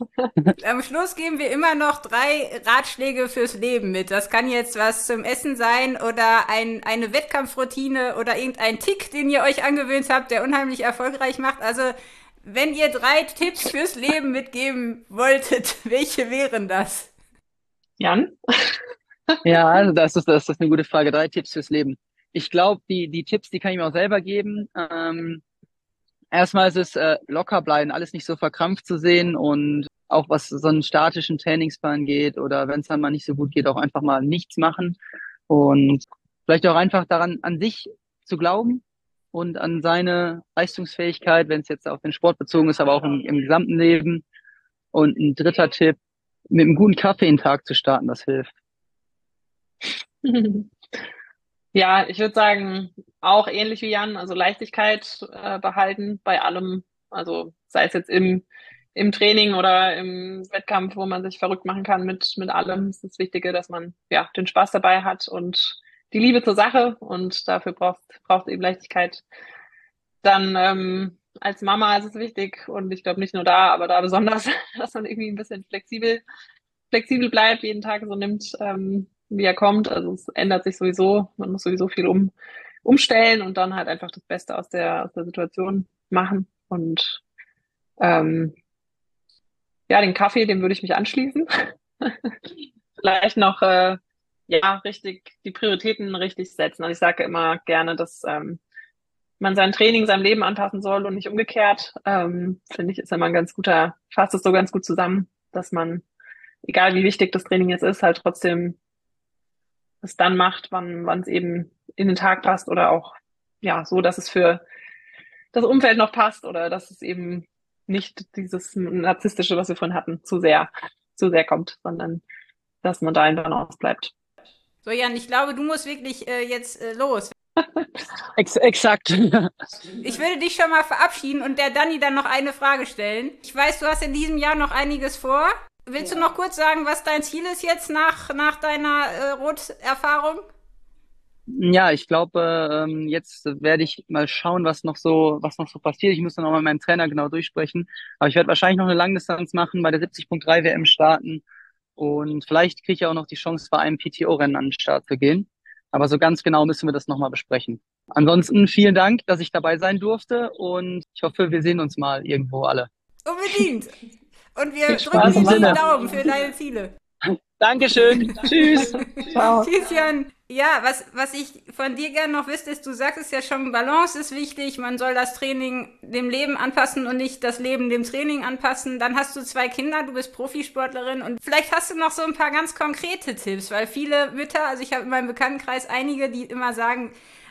Am Schluss geben wir immer noch drei Ratschläge fürs Leben mit. Das kann jetzt was zum Essen sein oder ein, eine Wettkampfroutine oder irgendein Tick, den ihr euch angewöhnt habt, der unheimlich erfolgreich macht. Also wenn ihr drei Tipps fürs Leben mitgeben wolltet, welche wären das? Jan? Ja, also das ist, das ist eine gute Frage. Drei Tipps fürs Leben. Ich glaube, die, die Tipps, die kann ich mir auch selber geben. Ähm, erstmal ist es äh, locker bleiben, alles nicht so verkrampft zu sehen und auch was so einen statischen Trainingsplan geht oder wenn es dann mal nicht so gut geht, auch einfach mal nichts machen und vielleicht auch einfach daran, an sich zu glauben und an seine Leistungsfähigkeit, wenn es jetzt auf den Sport bezogen ist, aber auch im, im gesamten Leben. Und ein dritter Tipp, mit einem guten Kaffee in den Tag zu starten, das hilft. Ja, ich würde sagen, auch ähnlich wie Jan, also Leichtigkeit äh, behalten bei allem, also sei es jetzt im, im Training oder im Wettkampf, wo man sich verrückt machen kann mit, mit allem, ist das Wichtige, dass man ja den Spaß dabei hat und die Liebe zur Sache und dafür braucht braucht eben Leichtigkeit. Dann ähm, als Mama ist es wichtig und ich glaube nicht nur da, aber da besonders, dass man irgendwie ein bisschen flexibel flexibel bleibt, jeden Tag so nimmt, ähm, wie er kommt. Also es ändert sich sowieso, man muss sowieso viel um, umstellen und dann halt einfach das Beste aus der, aus der Situation machen. Und ähm, ja, den Kaffee, dem würde ich mich anschließen. Vielleicht noch äh, ja richtig die Prioritäten richtig setzen. Also ich sage immer gerne, dass ähm, man sein Training seinem Leben anpassen soll und nicht umgekehrt. Ähm, finde ich, ist immer ein ganz guter, fasst es so ganz gut zusammen, dass man, egal wie wichtig das Training jetzt ist, halt trotzdem es dann macht, wann wann es eben in den Tag passt oder auch ja so, dass es für das Umfeld noch passt oder dass es eben nicht dieses narzisstische, was wir vorhin hatten, zu sehr zu sehr kommt, sondern dass man da in Balance bleibt. So, Jan, ich glaube, du musst wirklich äh, jetzt äh, los. Ex exakt. Ich würde dich schon mal verabschieden und der Dani dann noch eine Frage stellen. Ich weiß, du hast in diesem Jahr noch einiges vor. Willst du noch kurz sagen, was dein Ziel ist jetzt nach, nach deiner äh, Rot-Erfahrung? Ja, ich glaube, ähm, jetzt werde ich mal schauen, was noch so, was noch so passiert. Ich muss dann auch mal mit meinem Trainer genau durchsprechen. Aber ich werde wahrscheinlich noch eine Langdistanz machen, bei der siebzig Punkt drei W M starten. Und vielleicht kriege ich auch noch die Chance, bei einem P T O-Rennen an den Start zu gehen. Aber so ganz genau müssen wir das nochmal besprechen. Ansonsten vielen Dank, dass ich dabei sein durfte und ich hoffe, wir sehen uns mal irgendwo alle. Unbedingt. Und wir Viel drücken Spaß im dir die Sinne. Daumen für deine Ziele. Dankeschön. Tschüss. Ciao. Tschüss, Jan. Ja, was, was ich von dir gerne noch wüsste, ist, du sagst es ja schon, Balance ist wichtig, man soll das Training dem Leben anpassen und nicht das Leben dem Training anpassen. Dann hast du zwei Kinder, du bist Profisportlerin und vielleicht hast du noch so ein paar ganz konkrete Tipps, weil viele Mütter, also ich habe in meinem Bekanntenkreis einige, die immer sagen,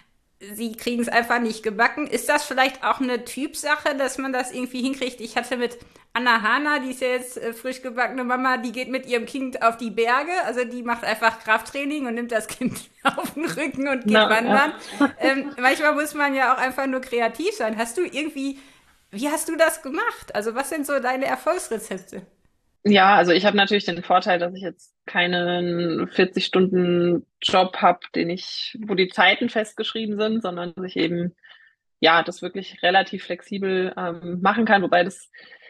sie kriegen es einfach nicht gebacken. Ist das vielleicht auch eine Typsache, dass man das irgendwie hinkriegt? Ich hatte mit Anna Hahner, die ist ja jetzt äh, frisch gebackene Mama, die geht mit ihrem Kind auf die Berge. Also die macht einfach Krafttraining und nimmt das Kind auf den Rücken und geht Na, wandern. Ähm, manchmal muss man ja auch einfach nur kreativ sein. Hast du irgendwie, wie hast du das gemacht? Also was sind so deine Erfolgsrezepte? Ja, also ich habe natürlich den Vorteil, dass ich jetzt keinen vierzig-Stunden-Job habe, den ich, wo die Zeiten festgeschrieben sind, sondern dass ich eben ja das wirklich relativ flexibel ähm, machen kann, wobei das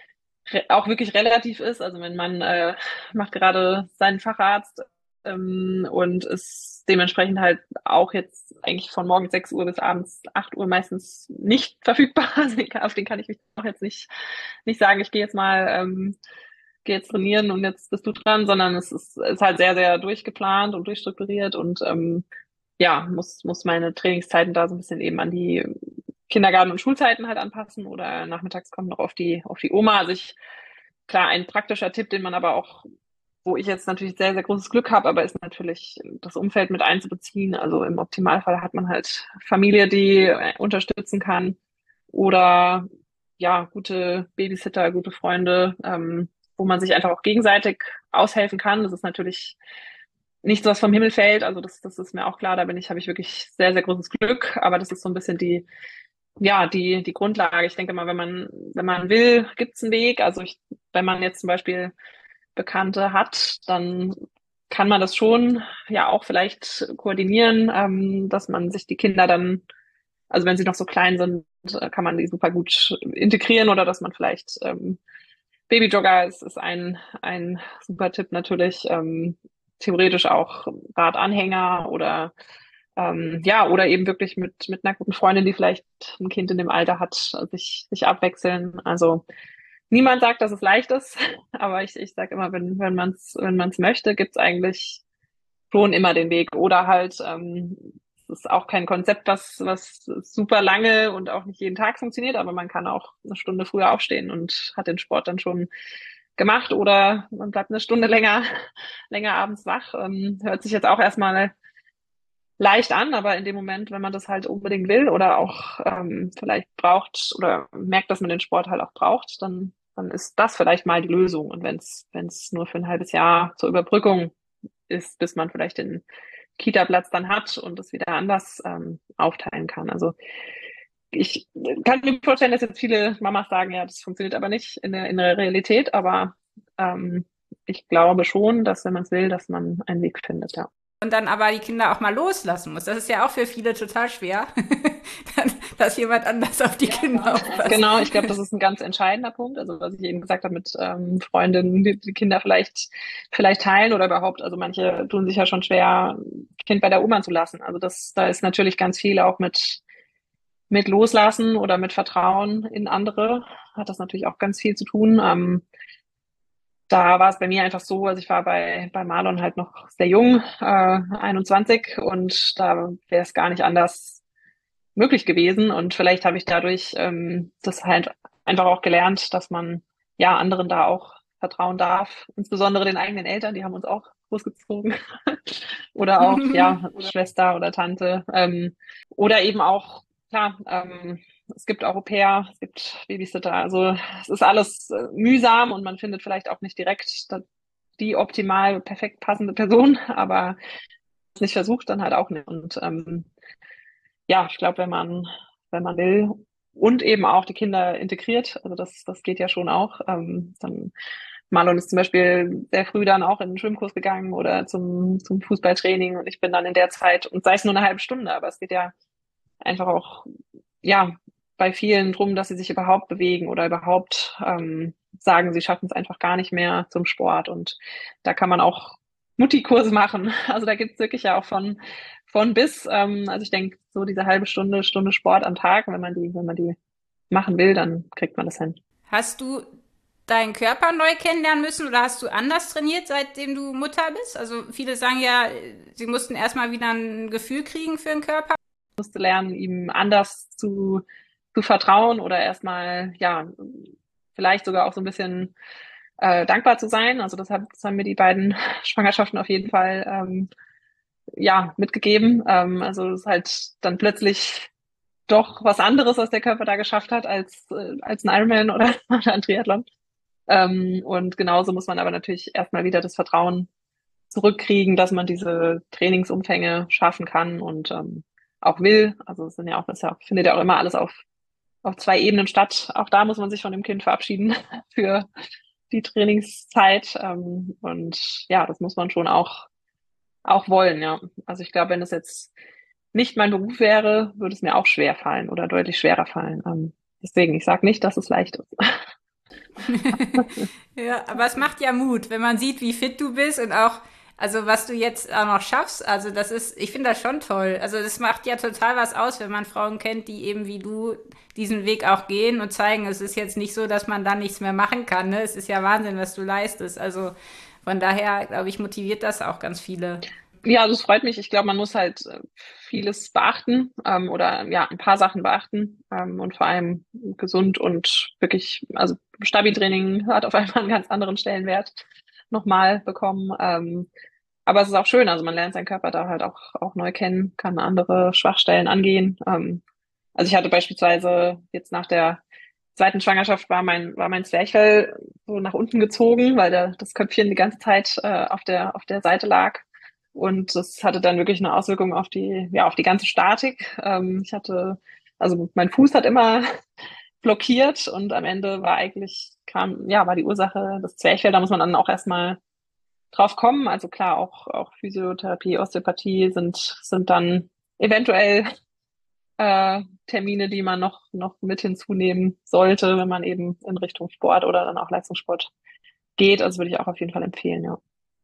re auch wirklich relativ ist. Also mein Mann äh, macht gerade seinen Facharzt ähm, und ist dementsprechend halt auch jetzt eigentlich von morgens sechs Uhr bis abends acht Uhr meistens nicht verfügbar. Also den kann, auf den kann ich mich auch jetzt nicht nicht sagen, ich gehe jetzt mal ähm, gehe jetzt trainieren und jetzt bist du dran, sondern es ist, ist halt sehr, sehr durchgeplant und durchstrukturiert und ähm, ja, muss, muss meine Trainingszeiten da so ein bisschen eben an die Kindergarten- und Schulzeiten halt anpassen oder nachmittags kommt noch auf die, auf die Oma. Also ich, klar, ein praktischer Tipp, den man aber auch, wo ich jetzt natürlich sehr, sehr großes Glück habe, aber ist natürlich das Umfeld mit einzubeziehen. Also im Optimalfall hat man halt Familie, die unterstützen kann oder ja, gute Babysitter, gute Freunde, ähm, wo man sich einfach auch gegenseitig aushelfen kann. Das ist natürlich nichts, was vom Himmel fällt. Also das, das ist mir auch klar. Da bin ich, habe ich wirklich sehr, sehr großes Glück. Aber das ist so ein bisschen die, ja, die, die Grundlage. Ich denke mal, wenn man, wenn man will, gibt's einen Weg. Also ich, wenn man jetzt zum Beispiel Bekannte hat, dann kann man das schon ja auch vielleicht koordinieren, ähm, dass man sich die Kinder dann, also wenn sie noch so klein sind, kann man die super gut integrieren oder dass man vielleicht ähm, Babyjogger ist, ist ein, ein super Tipp natürlich. Ähm, theoretisch auch Radanhänger oder ähm, ja, oder eben wirklich mit, mit einer guten Freundin, die vielleicht ein Kind in dem Alter hat, sich, sich abwechseln. Also niemand sagt, dass es leicht ist, aber ich, ich sage immer, wenn, wenn man es wenn man's möchte, gibt's eigentlich schon immer den Weg. Oder halt, ähm, es ist auch kein Konzept, was, was super lange und auch nicht jeden Tag funktioniert, aber man kann auch eine Stunde früher aufstehen und hat den Sport dann schon gemacht oder man bleibt eine Stunde länger, länger abends wach. Ähm, hört sich jetzt auch erstmal leicht an, aber in dem Moment, wenn man das halt unbedingt will oder auch ähm, vielleicht braucht oder merkt, dass man den Sport halt auch braucht, dann, dann ist das vielleicht mal die Lösung. Und wenn es, wenn es nur für ein halbes Jahr zur Überbrückung ist, bis man vielleicht den Kita-Platz dann hat und es wieder anders ähm, aufteilen kann. Also ich kann mir vorstellen, dass jetzt viele Mamas sagen, ja, das funktioniert aber nicht in der, in der Realität, aber ähm, ich glaube schon, dass wenn man es will, dass man einen Weg findet, ja. Und dann aber die Kinder auch mal loslassen muss. Das ist ja auch für viele total schwer, dass jemand anders auf die Kinder aufpasst. Genau, ich glaube, das ist ein ganz entscheidender Punkt. Also was ich eben gesagt habe mit ähm, Freundinnen, die, die Kinder vielleicht vielleicht teilen oder überhaupt. Also manche tun sich ja schon schwer, Kind bei der Oma zu lassen. Also das, da ist natürlich ganz viel auch mit mit Loslassen oder mit Vertrauen in andere. Hat das natürlich auch ganz viel zu tun. Ähm, Da war es bei mir einfach so, also ich war bei, bei Marlon halt noch sehr jung, äh, einundzwanzig, und da wäre es gar nicht anders möglich gewesen. Und vielleicht habe ich dadurch ähm, das halt einfach auch gelernt, dass man ja anderen da auch vertrauen darf, insbesondere den eigenen Eltern, die haben uns auch großgezogen. Oder auch, ja, Schwester oder Tante. Ähm, oder eben auch, klar, ähm, es gibt auch Au-pair, es gibt Babysitter. Also es ist alles äh, mühsam und man findet vielleicht auch nicht direkt da- die optimal perfekt passende Person, aber es nicht versucht, dann halt auch nicht. Und ähm, ja, ich glaube, wenn man, wenn man will und eben auch die Kinder integriert, also das, das geht ja schon auch, ähm, dann Marlon ist zum Beispiel sehr früh dann auch in den Schwimmkurs gegangen oder zum, zum Fußballtraining, und ich bin dann in der Zeit, und sei es nur eine halbe Stunde, aber es geht ja einfach auch, ja, bei vielen drum, dass sie sich überhaupt bewegen oder überhaupt ähm, sagen, sie schaffen es einfach gar nicht mehr zum Sport. Und da kann man auch Mutti-Kurse machen. Also da gibt's wirklich ja auch von von bis. Ähm, also ich denke, so diese halbe Stunde, Stunde Sport am Tag, wenn man die, wenn man die machen will, dann kriegt man das hin. Hast du deinen Körper neu kennenlernen müssen oder hast du anders trainiert, seitdem du Mutter bist? Also viele sagen ja, sie mussten erstmal wieder ein Gefühl kriegen für den Körper. Musste lernen, ihm anders zu, zu vertrauen oder erstmal, ja, vielleicht sogar auch so ein bisschen äh, dankbar zu sein. Also das, hat, das haben mir die beiden Schwangerschaften auf jeden Fall ähm, ja, mitgegeben. Ähm, also es ist halt dann plötzlich doch was anderes, was der Körper da geschafft hat, als, äh, als ein Ironman oder, oder ein Triathlon. Ähm, und genauso muss man aber natürlich erstmal wieder das Vertrauen zurückkriegen, dass man diese Trainingsumfänge schaffen kann und ähm, auch will. Also es sind ja auch, das ja, findet ja auch immer alles auf, auf zwei Ebenen statt. Auch da muss man sich von dem Kind verabschieden für die Trainingszeit. Ähm, und ja, das muss man schon auch, auch wollen, ja. Also ich glaube, wenn es jetzt nicht mein Beruf wäre, würde es mir auch schwer fallen oder deutlich schwerer fallen. Ähm, deswegen, ich sage nicht, dass es leicht ist. Ja, aber es macht ja Mut, wenn man sieht, wie fit du bist und auch, also was du jetzt auch noch schaffst. Also das ist, ich finde das schon toll. Also das macht ja total was aus, wenn man Frauen kennt, die eben wie du diesen Weg auch gehen und zeigen, es ist jetzt nicht so, dass man dann nichts mehr machen kann. Ne? Es ist ja Wahnsinn, was du leistest. Also von daher, glaube ich, motiviert das auch ganz viele. Ja, also es freut mich. Ich glaube, man muss halt äh, vieles beachten ähm, oder ja, ein paar Sachen beachten ähm, und vor allem gesund und wirklich, also Stabi-Training hat auf einmal einen ganz anderen Stellenwert nochmal bekommen. Ähm, aber es ist auch schön, also man lernt seinen Körper da halt auch, auch neu kennen, kann andere Schwachstellen angehen. Ähm, also ich hatte beispielsweise jetzt nach der zweiten Schwangerschaft war mein, war mein Zwerchfell so nach unten gezogen, weil der, das Köpfchen die ganze Zeit äh, auf der, auf der Seite lag. Und das hatte dann wirklich eine Auswirkung auf die, ja, auf die ganze Statik. Ähm, ich hatte, also mein Fuß hat immer blockiert, und am Ende war eigentlich, kam, ja, war die Ursache das Zwerchfell. Da muss man dann auch erstmal drauf kommen. Also klar, auch, auch Physiotherapie, Osteopathie sind, sind dann eventuell äh, Termine, die man noch, noch mit hinzunehmen sollte, wenn man eben in Richtung Sport oder dann auch Leistungssport geht. Also würde ich auch auf jeden Fall empfehlen, ja.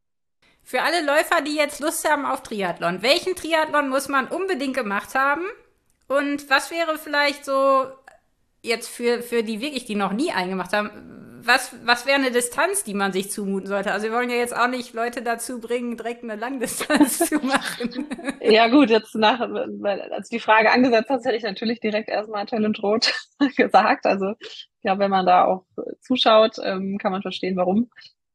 Für alle Läufer, die jetzt Lust haben auf Triathlon, welchen Triathlon muss man unbedingt gemacht haben? Und was wäre vielleicht so jetzt für, für die wirklich, die noch nie eingemacht haben, was, was wäre eine Distanz, die man sich zumuten sollte? Also wir wollen ja jetzt auch nicht Leute dazu bringen, direkt eine Langdistanz zu machen. Ja gut, jetzt nach, weil, als du die Frage angesetzt hast, hätte ich natürlich direkt erstmal Challenge Rot gesagt. Also ja, wenn man da auch zuschaut, ähm, kann man verstehen, warum.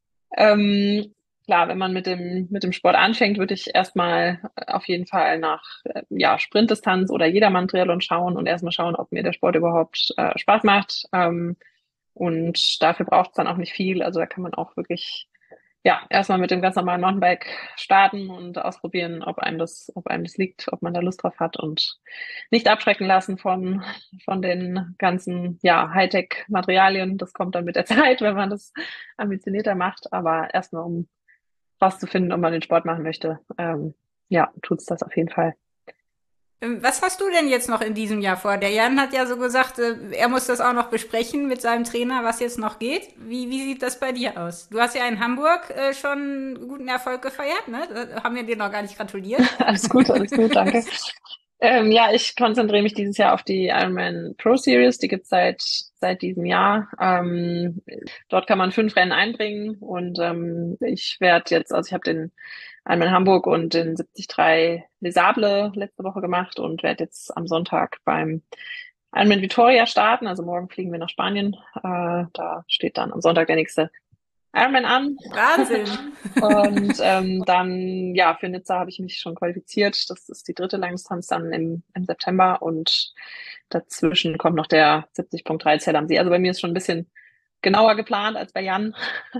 Ähm, klar, wenn man mit dem, mit dem Sport anfängt, würde ich erstmal auf jeden Fall nach äh, ja, Sprintdistanz oder Jedermann-Triathlon schauen und erstmal schauen, ob mir der Sport überhaupt äh, Spaß macht. Ähm, und dafür braucht es dann auch nicht viel. Also da kann man auch wirklich ja, erstmal mit dem ganz normalen Mountainbike starten und ausprobieren, ob einem das, ob einem das liegt, ob man da Lust drauf hat und nicht abschrecken lassen von, von den ganzen, ja, Hightech-Materialien. Das kommt dann mit der Zeit, wenn man das ambitionierter macht. Aber erstmal, um rauszufinden, ob man den Sport machen möchte, ähm, ja, tut's das auf jeden Fall. Was hast du denn jetzt noch in diesem Jahr vor? Der Jan hat ja so gesagt, er muss das auch noch besprechen mit seinem Trainer, was jetzt noch geht. Wie, wie sieht das bei dir aus? Du hast ja in Hamburg äh, schon guten Erfolg gefeiert, ne? Da haben wir dir noch gar nicht gratuliert. Alles gut, alles gut, danke. ähm, ja, ich konzentriere mich dieses Jahr auf die Ironman Pro Series. Die gibt's seit seit diesem Jahr. Ähm, dort kann man fünf Rennen einbringen und ähm, ich werde jetzt, also ich habe den Ironman Hamburg und den siebzig drei Les Sables letzte Woche gemacht und werde jetzt am Sonntag beim Ironman Vitoria starten. Also morgen fliegen wir nach Spanien. Äh, da steht dann am Sonntag der nächste Ironman an. Wahnsinn! Und ähm, dann, ja, für Nizza habe ich mich schon qualifiziert. Das ist die dritte Langdistanz dann im, im September und dazwischen kommt noch der siebzig Punkt drei Zell am See. Also bei mir ist schon ein bisschen genauer geplant als bei Jan.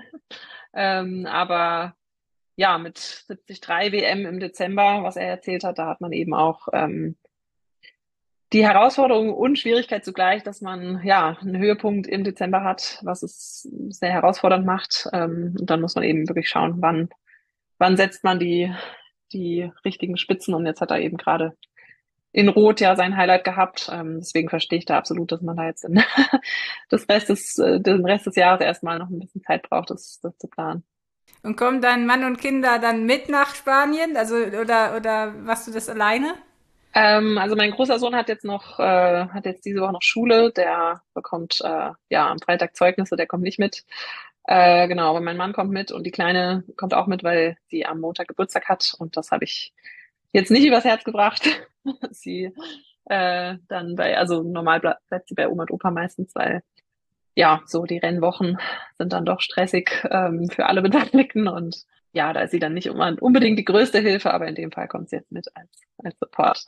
ähm, aber ja, mit siebzig drei W M im Dezember, was er erzählt hat, da hat man eben auch ähm, die Herausforderung und Schwierigkeit zugleich, dass man ja einen Höhepunkt im Dezember hat, was es sehr herausfordernd macht. Ähm, und dann muss man eben wirklich schauen, wann wann setzt man die die richtigen Spitzen. Und jetzt hat er eben gerade in Rot ja sein Highlight gehabt. Ähm, deswegen verstehe ich da absolut, dass man da jetzt in das Rest des, äh, den Rest des Jahres erstmal noch ein bisschen Zeit braucht, das, das zu planen. Und kommen dann Mann und Kinder dann mit nach Spanien? Also, oder, oder machst du das alleine? Ähm, also mein großer Sohn hat jetzt noch, äh, hat jetzt diese Woche noch Schule, der bekommt, äh, ja, am Freitag Zeugnisse, der kommt nicht mit. Äh, genau, aber mein Mann kommt mit und die Kleine kommt auch mit, weil sie am Montag Geburtstag hat und das habe ich jetzt nicht übers Herz gebracht. sie, äh, dann bei, also normal bleibt sie bei Oma und Opa meistens, weil ja, so die Rennwochen sind dann doch stressig ähm, für alle Beteiligten und ja, da ist sie dann nicht unbedingt die größte Hilfe, aber in dem Fall kommt sie jetzt mit als, als Support.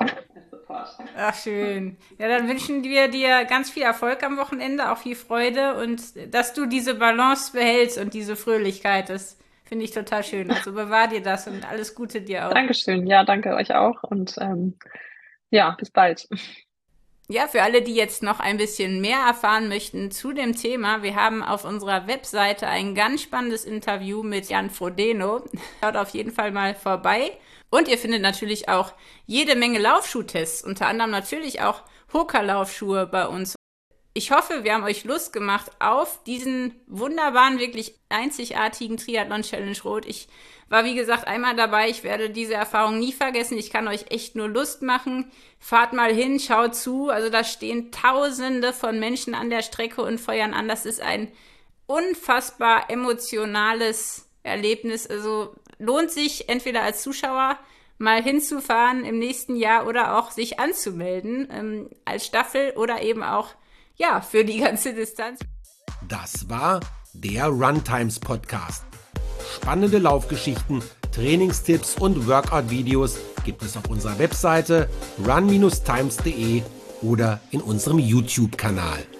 Ach, schön. Ja, dann wünschen wir dir ganz viel Erfolg am Wochenende, auch viel Freude und dass du diese Balance behältst und diese Fröhlichkeit. Das finde ich total schön. Also bewahr dir das und alles Gute dir auch. Dankeschön. Ja, danke euch auch und ähm, ja, bis bald. Ja, für alle, die jetzt noch ein bisschen mehr erfahren möchten zu dem Thema, wir haben auf unserer Webseite ein ganz spannendes Interview mit Jan Frodeno. Schaut auf jeden Fall mal vorbei. Und ihr findet natürlich auch jede Menge Laufschuhtests, unter anderem natürlich auch Hoka-Laufschuhe bei uns. Ich hoffe, wir haben euch Lust gemacht auf diesen wunderbaren, wirklich einzigartigen Triathlon Challenge Rot. Ich war, wie gesagt, einmal dabei. Ich werde diese Erfahrung nie vergessen. Ich kann euch echt nur Lust machen. Fahrt mal hin, schaut zu. Also da stehen Tausende von Menschen an der Strecke und feuern an. Das ist ein unfassbar emotionales Erlebnis. Also lohnt sich entweder als Zuschauer mal hinzufahren im nächsten Jahr oder auch sich anzumelden ähm, als Staffel oder eben auch ja für die ganze Distanz. Das war der Runtimes Podcast. Spannende Laufgeschichten, Trainingstipps und Workout-Videos gibt es auf unserer Webseite run Bindestrich times punkt de oder in unserem YouTube-Kanal.